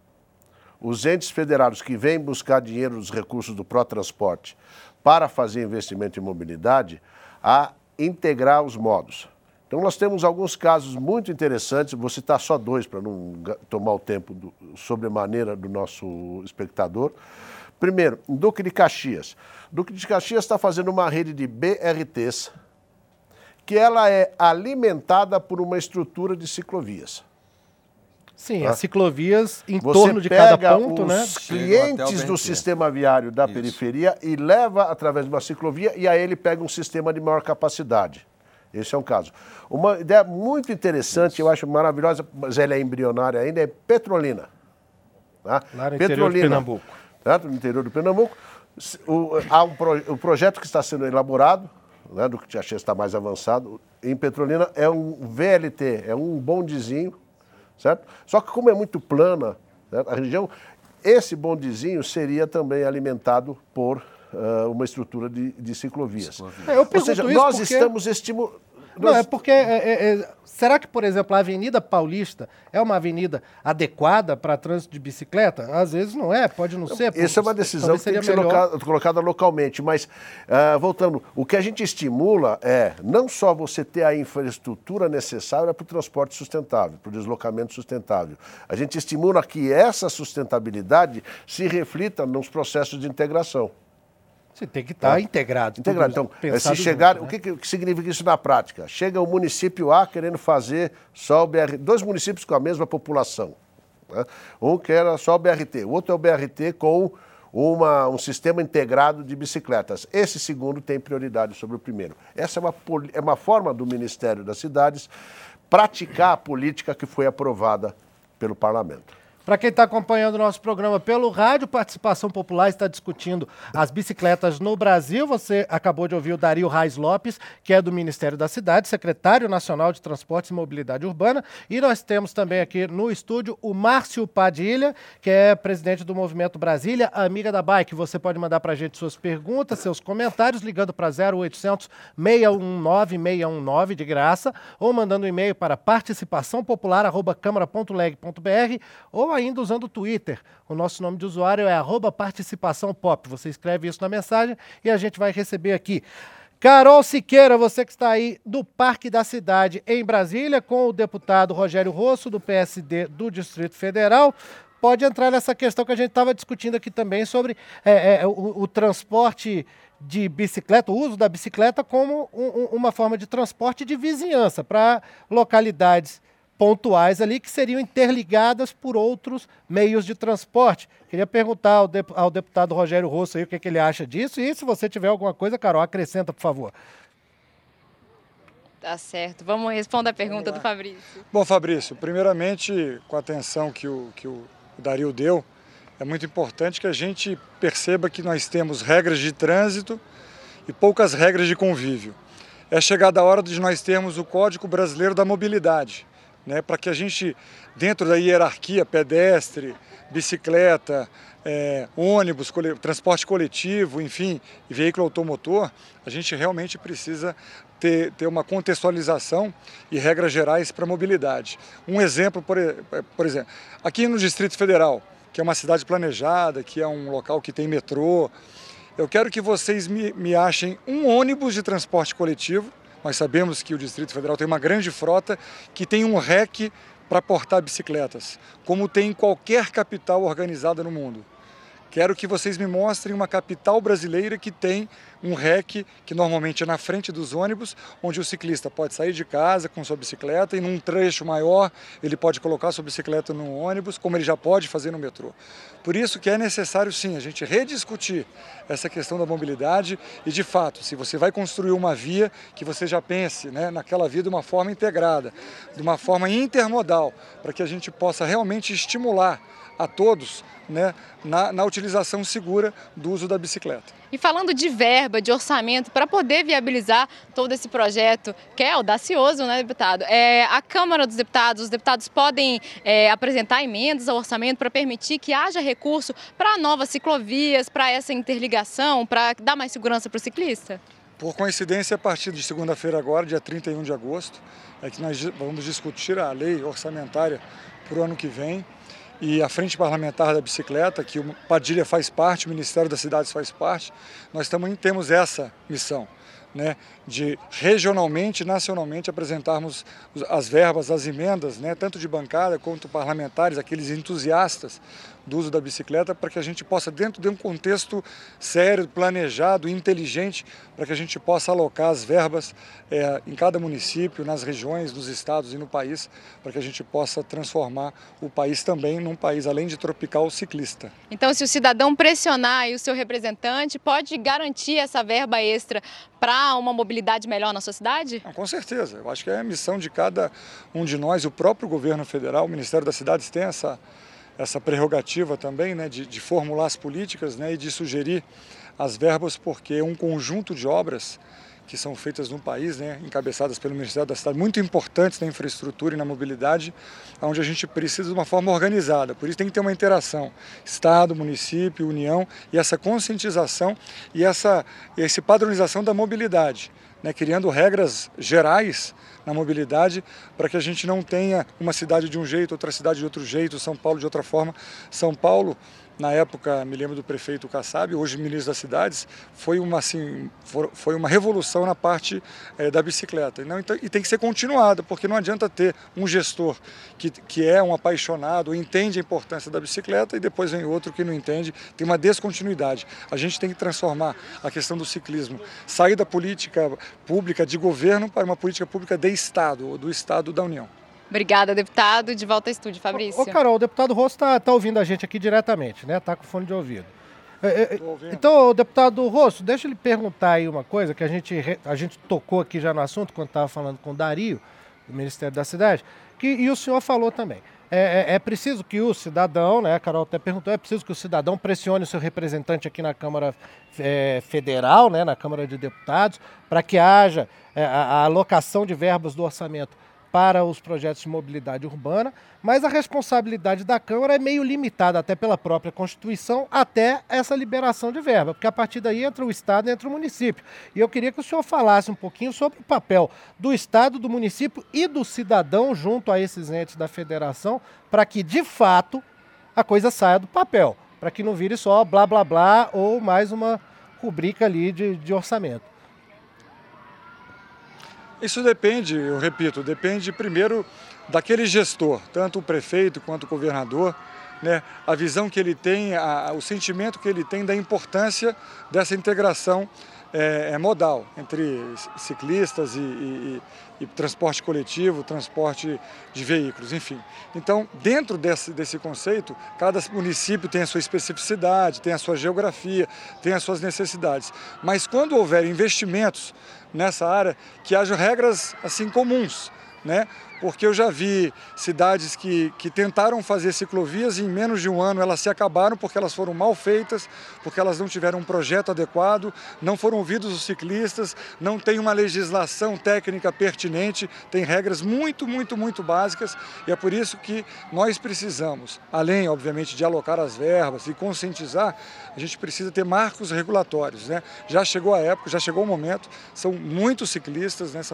os entes federados que vêm buscar dinheiro dos recursos do Protransporte para fazer investimento em mobilidade a integrar os modos. Então, nós temos alguns casos muito interessantes, vou citar só 2 para não tomar o tempo sobremaneira do nosso espectador. Primeiro, Duque de Caxias. Duque de Caxias está fazendo uma rede de BRTs, que ela é alimentada por uma estrutura de ciclovias. Sim, as ciclovias em torno de cada ponto, né? Os clientes do sistema viário da periferia e leva através de uma ciclovia e aí ele pega um sistema de maior capacidade. Esse é um caso. Uma ideia muito interessante, eu acho maravilhosa, mas ela é embrionária ainda, é Petrolina. Tá? Lá no interior de Pernambuco. Certo? No interior do Pernambuco. Há um projeto que está sendo elaborado, né, do que já está mais avançado, em Petrolina, é um VLT, é um bondezinho, certo? Só que como é muito plana, certo? A região, esse bondezinho seria também alimentado por uma estrutura de ciclovias. Eu Ou seja, nós estamos estimulando... Não, é porque Será que, por exemplo, a Avenida Paulista é uma avenida adequada para trânsito de bicicleta? Às vezes não é, pode não ser. Essa é uma decisão que tem que ser colocada localmente, mas voltando, o que a gente estimula é não só você ter a infraestrutura necessária para o transporte sustentável, para o deslocamento sustentável. A gente estimula que essa sustentabilidade se reflita nos processos de integração. Você tem que estar integrado. Integrado. Então, se chegar, junto, né? O que significa isso na prática? Chega o município A querendo fazer só o BRT, 2 municípios com a mesma população. Né? Um quer só o BRT, o outro é o BRT com um sistema integrado de bicicletas. Esse segundo tem prioridade sobre o primeiro. Essa é uma forma do Ministério das Cidades praticar a política que foi aprovada pelo Parlamento. Para quem está acompanhando o nosso programa pelo rádio, Participação Popular está discutindo as bicicletas no Brasil. Você acabou de ouvir o Dario Reis Lopes, que é do Ministério da Cidade, secretário nacional de Transportes e Mobilidade Urbana. E nós temos também aqui no estúdio o Márcio Padilha, que é presidente do Movimento Brasília, Amiga da Bike. Você pode mandar para a gente suas perguntas, seus comentários, ligando para 0800 619 619 de graça, ou mandando um e-mail para participaçãopopular@câmara.leg.br, ou ainda usando o Twitter. O nosso nome de usuário é @participaçãopop. Você escreve isso na mensagem e a gente vai receber aqui. Carol Siqueira, você que está aí do Parque da Cidade em Brasília, com o deputado Rogério Rosso, do PSD do Distrito Federal, pode entrar nessa questão que a gente estava discutindo aqui também sobre o transporte de bicicleta, o uso da bicicleta como uma forma de transporte de vizinhança para localidades pontuais ali que seriam interligadas por outros meios de transporte. Queria perguntar ao deputado Rogério Rosso aí o que ele acha disso, e se você tiver alguma coisa, Carol, acrescenta, por favor. Tá certo. Vamos responder a pergunta do Fabrício. Bom, Fabrício, primeiramente, com a atenção que o Dario deu, é muito importante que a gente perceba que nós temos regras de trânsito e poucas regras de convívio. É chegada a hora de nós termos o Código Brasileiro da Mobilidade, né, para que a gente, dentro da hierarquia pedestre, bicicleta, ônibus, transporte coletivo, enfim, e veículo automotor, a gente realmente precisa ter uma contextualização e regras gerais para a mobilidade. Um exemplo, por exemplo, aqui no Distrito Federal, que é uma cidade planejada, que é um local que tem metrô, eu quero que vocês me achem um ônibus de transporte coletivo. Nós sabemos que o Distrito Federal tem uma grande frota que tem um REC para portar bicicletas, como tem em qualquer capital organizada no mundo. Quero que vocês me mostrem uma capital brasileira que tem um REC, que normalmente é na frente dos ônibus, onde o ciclista pode sair de casa com sua bicicleta e num trecho maior ele pode colocar sua bicicleta no ônibus, como ele já pode fazer no metrô. Por isso que é necessário sim a gente rediscutir essa questão da mobilidade e, de fato, se você vai construir uma via, que você já pense, né, naquela via de uma forma integrada, de uma forma intermodal, para que a gente possa realmente estimular a todos, né, na utilização segura do uso da bicicleta. E falando de verba, de orçamento, para poder viabilizar todo esse projeto, que é audacioso, né, deputado? A Câmara dos Deputados, os deputados podem apresentar emendas ao orçamento para permitir que haja recurso para novas ciclovias, para essa interligação, para dar mais segurança para o ciclista? Por coincidência, a partir de segunda-feira agora, dia 31 de agosto, é que nós vamos discutir a lei orçamentária para o ano que vem. E a Frente Parlamentar da Bicicleta, que o Padilha faz parte, o Ministério das Cidades faz parte, nós também temos essa missão, né, de regionalmente e nacionalmente apresentarmos as verbas, as emendas, né, tanto de bancada quanto parlamentares, aqueles entusiastas do uso da bicicleta, para que a gente possa, dentro de um contexto sério, planejado, inteligente, para que a gente possa alocar as verbas em cada município, nas regiões, nos estados e no país, para que a gente possa transformar o país também num país, além de tropical, ciclista. Então, se o cidadão pressionar aí o seu representante, pode garantir essa verba extra para uma mobilidade melhor na sua cidade? Com certeza. Eu acho que é a missão de cada um de nós, o próprio governo federal, o Ministério das Cidades tem essa prerrogativa também, né, de formular as políticas, né, e de sugerir as verbas, porque é um conjunto de obras que são feitas no país, né, encabeçadas pelo Ministério da Cidade, muito importantes na infraestrutura e na mobilidade, onde a gente precisa de uma forma organizada. Por isso tem que ter uma interação, Estado, município, União, e essa conscientização e essa padronização da mobilidade, né, criando regras gerais na mobilidade para que a gente não tenha uma cidade de um jeito, outra cidade de outro jeito, São Paulo de outra forma. São Paulo, na época, me lembro do prefeito Kassab, hoje ministro das cidades, foi uma revolução na parte da bicicleta. Então, e tem que ser continuada, porque não adianta ter um gestor que é um apaixonado, entende a importância da bicicleta e depois vem outro que não entende, tem uma descontinuidade. A gente tem que transformar a questão do ciclismo, sair da política pública de governo para uma política pública de Estado, ou do Estado da União. Obrigada, deputado. De volta ao estúdio, Fabrício. Ô, Carol, o deputado Rosso tá ouvindo a gente aqui diretamente, né? Tá com fone de ouvido. Então, deputado Rosso, deixa eu lhe perguntar aí uma coisa que a gente tocou aqui já no assunto quando estava falando com o Dario, do Ministério da Cidade, e o senhor falou também. É preciso que o cidadão, né? A Carol até perguntou, é preciso que o cidadão pressione o seu representante aqui na Câmara Federal, né? Na Câmara de Deputados, para que haja a alocação de verbas do orçamento para os projetos de mobilidade urbana, mas a responsabilidade da Câmara é meio limitada, até pela própria Constituição, até essa liberação de verba, porque a partir daí entra o Estado e entra o município. E eu queria que o senhor falasse um pouquinho sobre o papel do Estado, do município e do cidadão junto a esses entes da federação, para que, de fato, a coisa saia do papel, para que não vire só blá, blá, blá ou mais uma rubrica ali de orçamento. Isso depende, eu repito, depende primeiro daquele gestor, tanto o prefeito quanto o governador, né, a visão que ele tem, o sentimento que ele tem da importância dessa integração modal entre ciclistas e transporte coletivo, transporte de veículos, enfim. Então, dentro desse conceito, cada município tem a sua especificidade, tem a sua geografia, tem as suas necessidades. Mas quando houver investimentos nessa área, que haja regras assim comuns, né? Porque eu já vi cidades que tentaram fazer ciclovias e em menos de um ano elas se acabaram porque elas foram mal feitas, porque elas não tiveram um projeto adequado, não foram ouvidos os ciclistas, não tem uma legislação técnica pertinente, tem regras muito, muito, muito básicas e é por isso que nós precisamos, além, obviamente, de alocar as verbas e conscientizar, a gente precisa ter marcos regulatórios, né? Já chegou a época, já chegou o momento, são muitos ciclistas, né?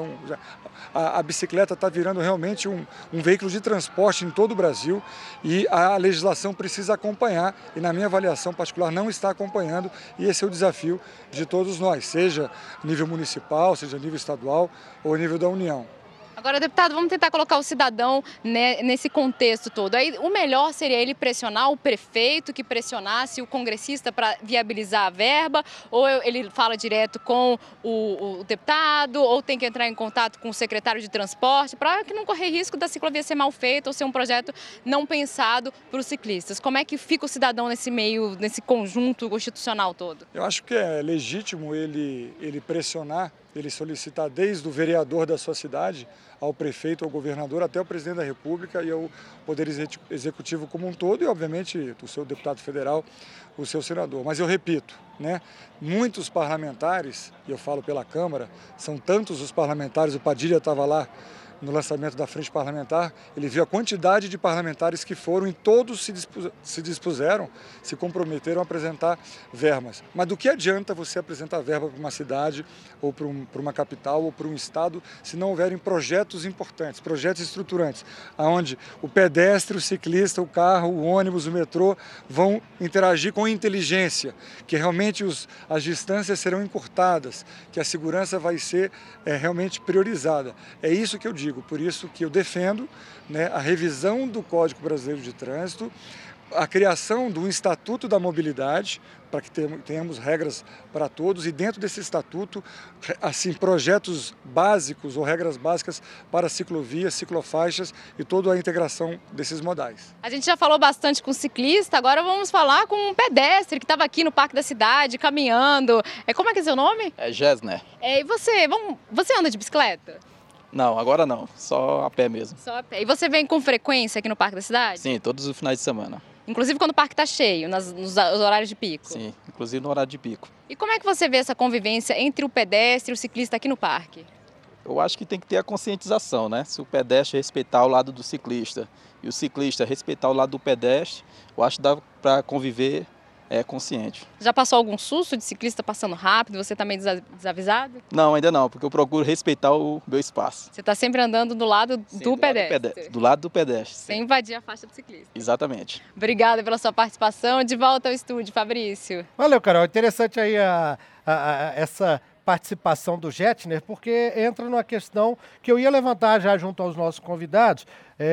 A bicicleta está virando realmente um veículo de transporte em todo o Brasil e a legislação precisa acompanhar e, na minha avaliação particular, não está acompanhando e esse é o desafio de todos nós, seja nível municipal, seja nível estadual ou nível da União. Agora, deputado, vamos tentar colocar o cidadão nesse contexto todo. Aí, o melhor seria ele pressionar o prefeito, que pressionasse o congressista para viabilizar a verba, ou ele fala direto com o deputado, ou tem que entrar em contato com o secretário de transporte, para que não correr risco da ciclovia ser mal feita ou ser um projeto não pensado para os ciclistas. Como é que fica o cidadão nesse meio, nesse conjunto constitucional todo? Eu acho que é legítimo ele pressionar, ele solicitar desde o vereador da sua cidade, ao prefeito, ao governador, até o presidente da República e ao Poder Executivo como um todo e, obviamente, o seu deputado federal, o seu senador. Mas eu repito, né, muitos parlamentares, e eu falo pela Câmara, são tantos os parlamentares, o Padilha estava lá no lançamento da frente parlamentar, ele viu a quantidade de parlamentares que foram e todos se dispuseram, se comprometeram a apresentar verbas. Mas do que adianta você apresentar verba para uma cidade, ou para uma capital, ou para um estado, se não houverem projetos importantes, projetos estruturantes, onde o pedestre, o ciclista, o carro, o ônibus, o metrô vão interagir com inteligência, que realmente as distâncias serão encurtadas, que a segurança vai ser realmente priorizada. É isso que eu digo. Por isso que eu defendo, né, a revisão do Código Brasileiro de Trânsito, a criação do Estatuto da Mobilidade, para que tenhamos regras para todos e dentro desse estatuto, assim, projetos básicos ou regras básicas para ciclovias, ciclofaixas e toda a integração desses modais. A gente já falou bastante com o ciclista, agora vamos falar com um pedestre que estava aqui no Parque da Cidade, caminhando. Como é que é seu nome? É Gessner. E você anda de bicicleta? Não, agora não, só a pé mesmo. Só a pé. E você vem com frequência aqui no Parque da Cidade? Sim, todos os finais de semana. Inclusive quando o parque está cheio, nos horários de pico? Sim, inclusive no horário de pico. E como é que você vê essa convivência entre o pedestre e o ciclista aqui no parque? Eu acho que tem que ter a conscientização, né? Se o pedestre respeitar o lado do ciclista e o ciclista respeitar o lado do pedestre, eu acho que dá para conviver consciente. Já passou algum susto de ciclista passando rápido? Você está meio desavisado? Não, ainda não, porque eu procuro respeitar o meu espaço. Você está sempre andando do lado do pedestre. Do lado do pedestre. Sem invadir a faixa do ciclista. Exatamente. Obrigada pela sua participação. De volta ao estúdio, Fabrício. Valeu, Carol. Interessante aí essa participação do Jetner, porque entra numa questão que eu ia levantar já junto aos nossos convidados,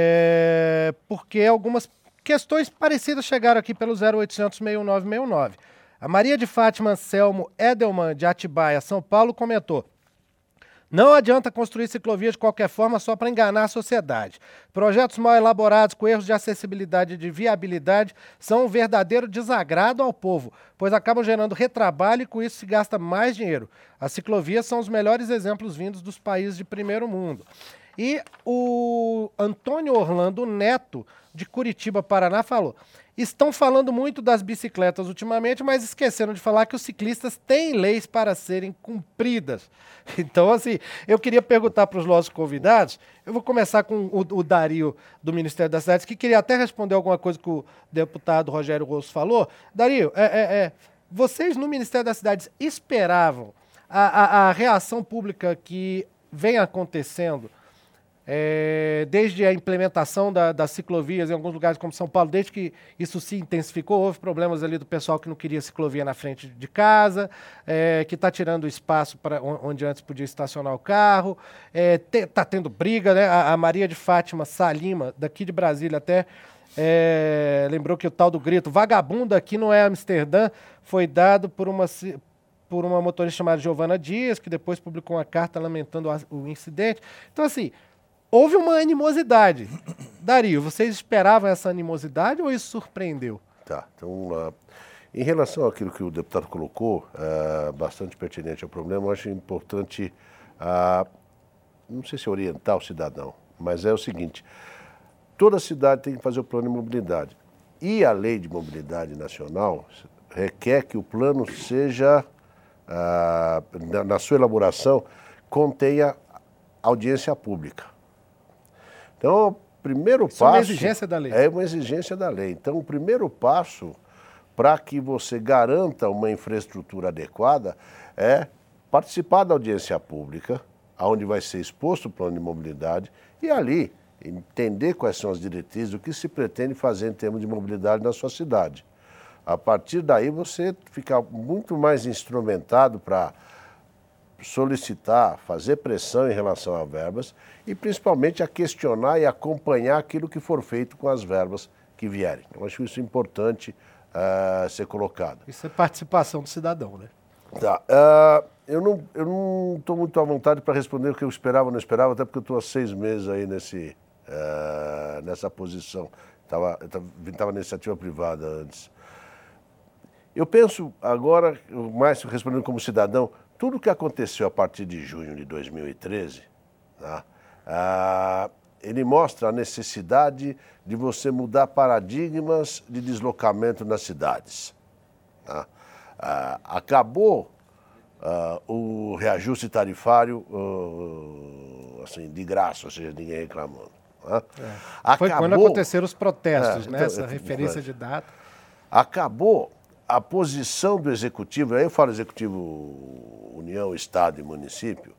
porque algumas questões parecidas chegaram aqui pelo 0800 61969. A Maria de Fátima Anselmo Edelman, de Atibaia, São Paulo, comentou: não adianta construir ciclovia de qualquer forma só para enganar a sociedade. Projetos mal elaborados, com erros de acessibilidade e de viabilidade, são um verdadeiro desagrado ao povo, pois acabam gerando retrabalho e com isso se gasta mais dinheiro. As ciclovias são os melhores exemplos vindos dos países de primeiro mundo. E o Antônio Orlando Neto, de Curitiba, Paraná, falou: estão falando muito das bicicletas ultimamente, mas esqueceram de falar que os ciclistas têm leis para serem cumpridas. Então, assim, eu queria perguntar para os nossos convidados, eu vou começar com o Dario, do Ministério das Cidades, que queria até responder alguma coisa que o deputado Rogério Rosso falou. Dario, vocês no Ministério das Cidades esperavam a reação pública que vem acontecendo desde a implementação das ciclovias em alguns lugares como São Paulo, desde que isso se intensificou, houve problemas ali do pessoal que não queria ciclovia na frente de casa, que está tirando espaço para onde antes podia estacionar o carro, está tendo briga, né? A Maria de Fátima Salima, daqui de Brasília até, lembrou que o tal do grito "vagabundo aqui não é Amsterdã" foi dado por uma motorista chamada Giovana Dias, que depois publicou uma carta lamentando o incidente. Então, assim, houve uma animosidade. Dario, vocês esperavam essa animosidade ou isso surpreendeu? Tá, então, em relação àquilo que o deputado colocou, bastante pertinente ao problema, eu acho importante, não sei se orientar o cidadão, mas é o seguinte: toda cidade tem que fazer o plano de mobilidade. E a lei de mobilidade nacional requer que o plano seja, na sua elaboração, contenha audiência pública. Então, o primeiro passo... é uma exigência da lei. É uma exigência da lei. Então, o primeiro passo para que você garanta uma infraestrutura adequada é participar da audiência pública, onde vai ser exposto o plano de mobilidade, e ali entender quais são as diretrizes, o que se pretende fazer em termos de mobilidade na sua cidade. A partir daí, você fica muito mais instrumentado para solicitar, fazer pressão em relação a verbas e principalmente a questionar e acompanhar aquilo que for feito com as verbas que vierem. Eu acho isso importante ser colocado. Isso é participação do cidadão, né? Tá. Eu não estou muito à vontade para responder o que eu esperava ou não esperava, até porque eu estou há 6 meses aí nessa posição. Estava na iniciativa privada antes. Eu penso agora, mais respondendo como cidadão, tudo o que aconteceu a partir de junho de 2013, tá? Ele mostra a necessidade de você mudar paradigmas de deslocamento nas cidades. Tá? Acabou o reajuste tarifário assim, de graça, ou seja, ninguém reclamando. Tá? Foi quando aconteceram os protestos, né? Essa referência de data. Acabou a posição do executivo, aí eu falo executivo União, Estado e município,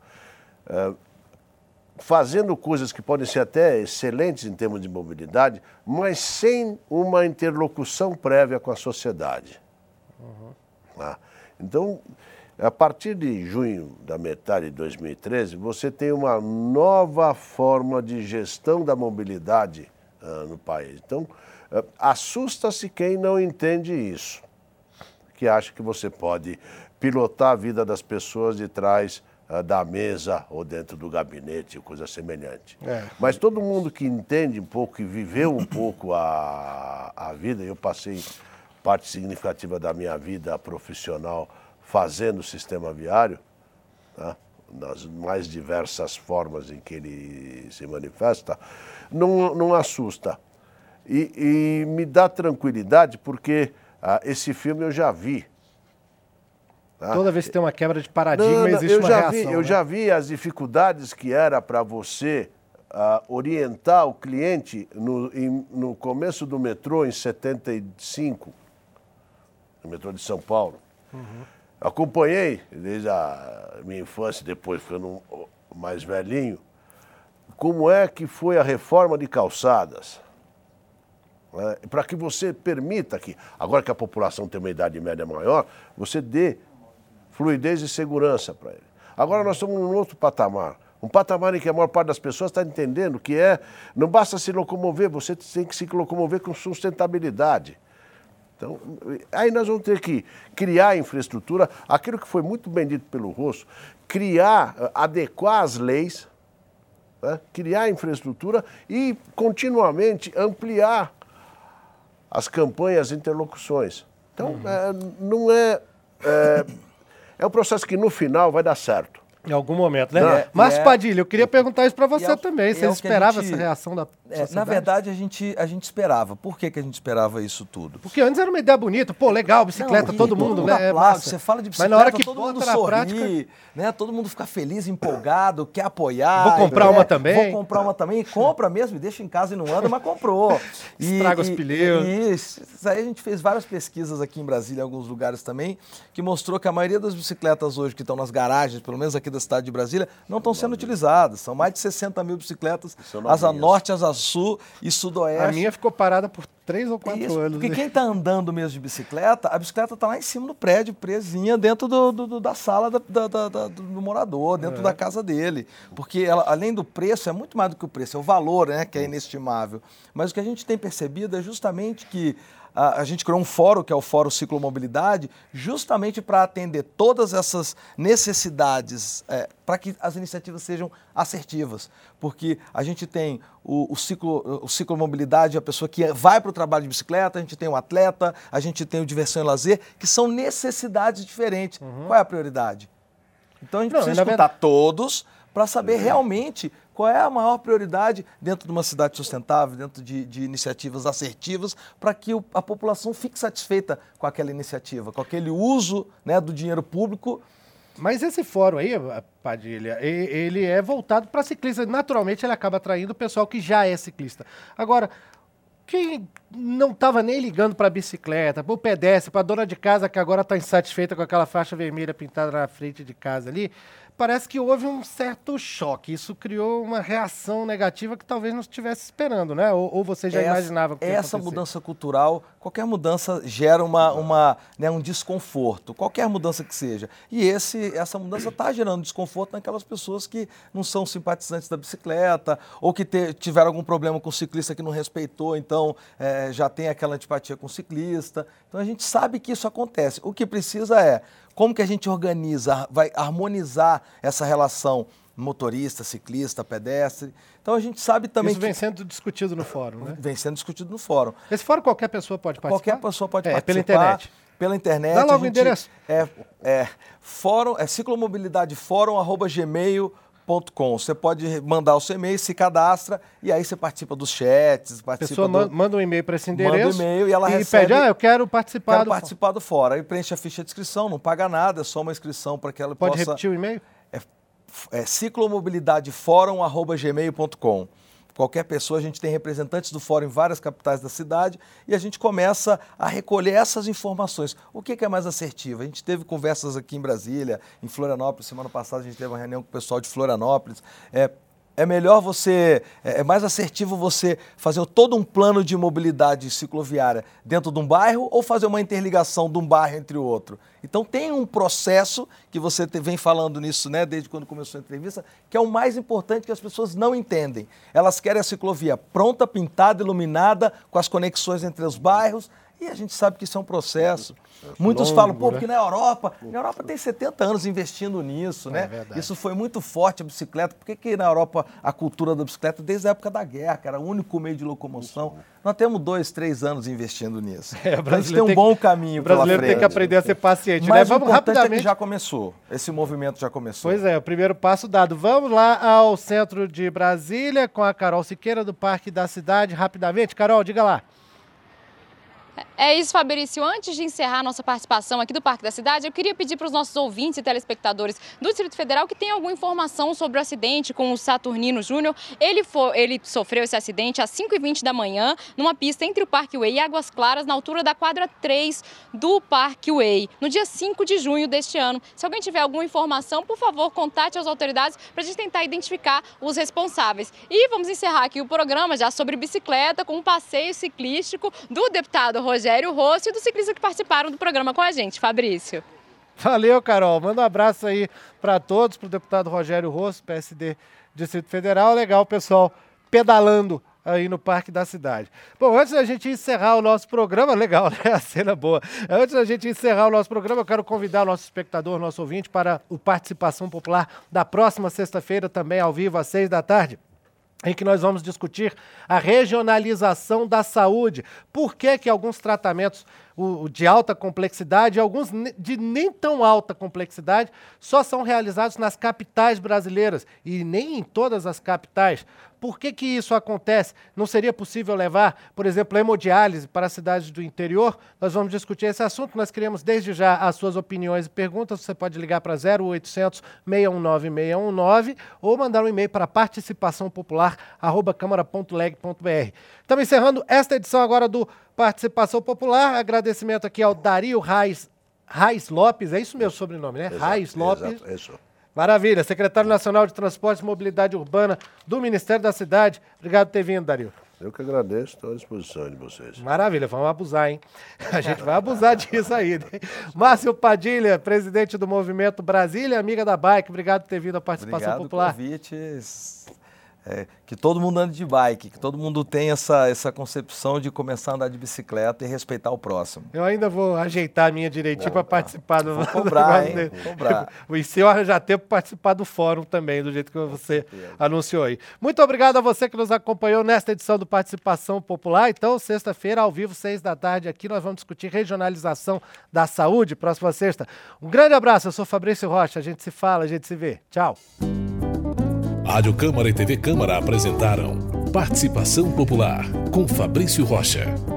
fazendo coisas que podem ser até excelentes em termos de mobilidade, mas sem uma interlocução prévia com a sociedade. Tá? Então, a partir de junho, da metade de 2013, você tem uma nova forma de gestão da mobilidade no país. Então, assusta-se quem não entende isso, que acha que você pode pilotar a vida das pessoas de trás da mesa ou dentro do gabinete, coisa semelhante. Mas todo mundo que entende um pouco, que viveu um pouco a vida, eu passei parte significativa da minha vida profissional fazendo o sistema viário, tá? Nas mais diversas formas em que ele se manifesta, não assusta. E me dá tranquilidade porque esse filme eu já vi. Tá? Toda vez que tem uma quebra de paradigma, existe uma reação. Eu já vi as dificuldades que era para você orientar o cliente no começo do metrô, em 75. no metrô de São Paulo. Acompanhei desde a minha infância, depois ficando mais velhinho, como é que foi a reforma de calçadas. Para que você permita que, agora que a população tem uma idade média maior, você dê fluidez e segurança para ele. Agora nós estamos num outro patamar. Um patamar em que a maior parte das pessoas está entendendo que não basta se locomover, você tem que se locomover com sustentabilidade. Então, aí nós vamos ter que criar infraestrutura, aquilo que foi muito bem dito pelo Rosso, adequar as leis, né? Criar infraestrutura e continuamente ampliar as campanhas, as interlocuções. Então, é um processo que no final vai dar certo. Em algum momento, né? Mas, Padilha, eu queria perguntar isso para você também. Você esperava essa reação da sociedade? Na verdade, a gente esperava. Por que a gente esperava isso tudo? Porque antes era uma ideia bonita. Pô, legal, bicicleta, todo mundo, né? Você fala de bicicleta, mas na hora que todo mundo bota na sorri, prática, né? Todo mundo fica feliz, empolgado, quer apoiar. Vou comprar uma também. Vou comprar uma também. Compra mesmo, deixa em casa e não anda, mas comprou. Estraga os pneus. Isso aí a gente fez várias pesquisas aqui em Brasília, em alguns lugares também, que mostrou que a maioria das bicicletas hoje que estão nas garagens, pelo menos aqui da cidade de Brasília, não estão sendo utilizadas. São mais de 60 mil bicicletas, asa norte, asa sul e sudoeste. A minha ficou parada por 3 ou 4 anos. Porque quem está andando mesmo de bicicleta, a bicicleta está lá em cima do prédio, presinha dentro da sala do morador, dentro da casa dele. Porque ela, além do preço, é muito mais do que o preço, é o valor, né, que é inestimável. Mas o que a gente tem percebido é justamente que a gente criou um fórum, que é o Fórum Ciclomobilidade, justamente para atender todas essas necessidades, para que as iniciativas sejam assertivas. Porque a gente tem o ciclomobilidade, a pessoa que vai para o trabalho de bicicleta, a gente tem o atleta, a gente tem o diversão e lazer, que são necessidades diferentes. Qual é a prioridade? Então a gente precisa escutar todos para saber realmente qual é a maior prioridade dentro de uma cidade sustentável, dentro de iniciativas assertivas, para que a população fique satisfeita com aquela iniciativa, com aquele uso, né, do dinheiro público. Mas esse fórum aí, Padilha, ele é voltado para ciclistas. Naturalmente, ele acaba atraindo o pessoal que já é ciclista. Agora, quem não estava nem ligando para a bicicleta, para o pedestre, para a dona de casa que agora está insatisfeita com aquela faixa vermelha pintada na frente de casa ali, parece que houve um certo choque. Isso criou uma reação negativa que talvez não estivesse esperando, né? Ou você já imaginava que ia acontecer? Essa mudança cultural, qualquer mudança gera um desconforto, qualquer mudança que seja. E essa mudança está gerando desconforto naquelas pessoas que não são simpatizantes da bicicleta ou que tiveram algum problema com o ciclista que não respeitou, então já tem aquela antipatia com o ciclista. Então a gente sabe que isso acontece. O que precisa é como que a gente vai harmonizar essa relação motorista, ciclista, pedestre. Então a gente sabe também isso vem sendo discutido no fórum, né? Vem sendo discutido no fórum. Esse fórum qualquer pessoa pode participar? Qualquer pessoa pode participar. Pela internet? Pela internet. Dá logo o endereço. ciclomobilidadefórum@gmail.com. Você pode mandar o seu e-mail, se cadastra e aí você participa dos chats. A pessoa manda um e-mail para esse endereço. Manda um e-mail e ela recebe. Pede, eu quero participar do fórum. Aí preenche a ficha de inscrição, não paga nada, é só uma inscrição para que ela possa... Pode repetir o e-mail? ciclomobilidadefórum@gmail.com. Qualquer pessoa, a gente tem representantes do fórum em várias capitais da cidade e a gente começa a recolher essas informações. O que é mais assertivo? A gente teve conversas aqui em Brasília, em Florianópolis, semana passada a gente teve uma reunião com o pessoal de Florianópolis. É melhor é mais assertivo você fazer todo um plano de mobilidade cicloviária dentro de um bairro ou fazer uma interligação de um bairro entre o outro? Então tem um processo que você vem falando nisso, né, desde quando começou a entrevista, que é o mais importante que as pessoas não entendem. Elas querem a ciclovia pronta, pintada, iluminada, com as conexões entre os bairros. E a gente sabe que isso é um processo. Muitos falam, porque na Europa tem 70 anos investindo nisso, né? Isso foi muito forte, a bicicleta. Por que na Europa a cultura da bicicleta, desde a época da guerra, que era o único meio de locomoção, nós temos 2, 3 anos investindo nisso. A gente tem um bom caminho pela frente. O brasileiro tem que aprender a ser paciente, mas né? Vamos rapidamente. É que já começou, esse movimento já começou. Pois é, o primeiro passo dado. Vamos lá ao centro de Brasília com a Carol Siqueira, do Parque da Cidade, rapidamente. Carol, diga lá. É isso, Fabrício. Antes de encerrar a nossa participação aqui do Parque da Cidade, eu queria pedir para os nossos ouvintes e telespectadores do Distrito Federal que tenham alguma informação sobre o acidente com o Saturnino Júnior. Ele sofreu esse acidente às 5h20 da manhã, numa pista entre o Parkway e Águas Claras, na altura da quadra 3 do Parkway, no dia 5 de junho deste ano. Se alguém tiver alguma informação, por favor, contate as autoridades para a gente tentar identificar os responsáveis. E vamos encerrar aqui o programa já sobre bicicleta, com um passeio ciclístico do deputado Rogério Rosso e dos ciclistas que participaram do programa com a gente. Fabrício. Valeu, Carol. Manda um abraço aí para todos, para o deputado Rogério Rosso, PSD Distrito Federal. Legal, pessoal, pedalando aí no Parque da Cidade. Bom, antes da gente encerrar o nosso programa, legal, né? A cena boa. Antes da gente encerrar o nosso programa, eu quero convidar o nosso espectador, nosso ouvinte, para o Participação Popular da próxima sexta-feira, também ao vivo, às 6 da tarde. Em que nós vamos discutir a regionalização da saúde. Por que que alguns tratamentos de alta complexidade e alguns de nem tão alta complexidade só são realizados nas capitais brasileiras e nem em todas as capitais? Por que que isso acontece? Não seria possível levar, por exemplo, hemodiálise para as cidades do interior? Nós vamos discutir esse assunto. Nós queremos desde já as suas opiniões e perguntas. Você pode ligar para 0800 619 619 ou mandar um e-mail para participaçãopopular@câmara.leg.br. Estamos encerrando esta edição agora do Participação Popular. Agradecimento aqui ao Dario Reis Lopes. É isso meu sobrenome, né? Reis Lopes. Exato, isso. Maravilha, secretário nacional de Transporte e Mobilidade Urbana do Ministério da Cidade. Obrigado por ter vindo, Dario. Eu que agradeço, estou à disposição de vocês. Maravilha, vamos abusar, hein? A gente vai abusar disso aí, né? Márcio Padilha, presidente do Movimento Brasília, amiga da Bike. Obrigado por ter vindo à Participação Popular. Obrigado pelo convite. Que todo mundo ande de bike, que todo mundo tenha essa concepção de começar a andar de bicicleta e respeitar o próximo. Eu ainda vou ajeitar a minha direitinho para participar do... Vou cobrar, hein? Vou cobrar. E se eu arranjar tempo para participar do fórum também, do jeito que você anunciou aí. Muito obrigado a você que nos acompanhou nesta edição do Participação Popular. Então, sexta-feira, ao vivo, 6 da tarde, aqui nós vamos discutir regionalização da saúde, próxima sexta. Um grande abraço, eu sou Fabrício Rocha, a gente se fala, a gente se vê. Tchau. Rádio Câmara e TV Câmara apresentaram Participação Popular com Fabrício Rocha.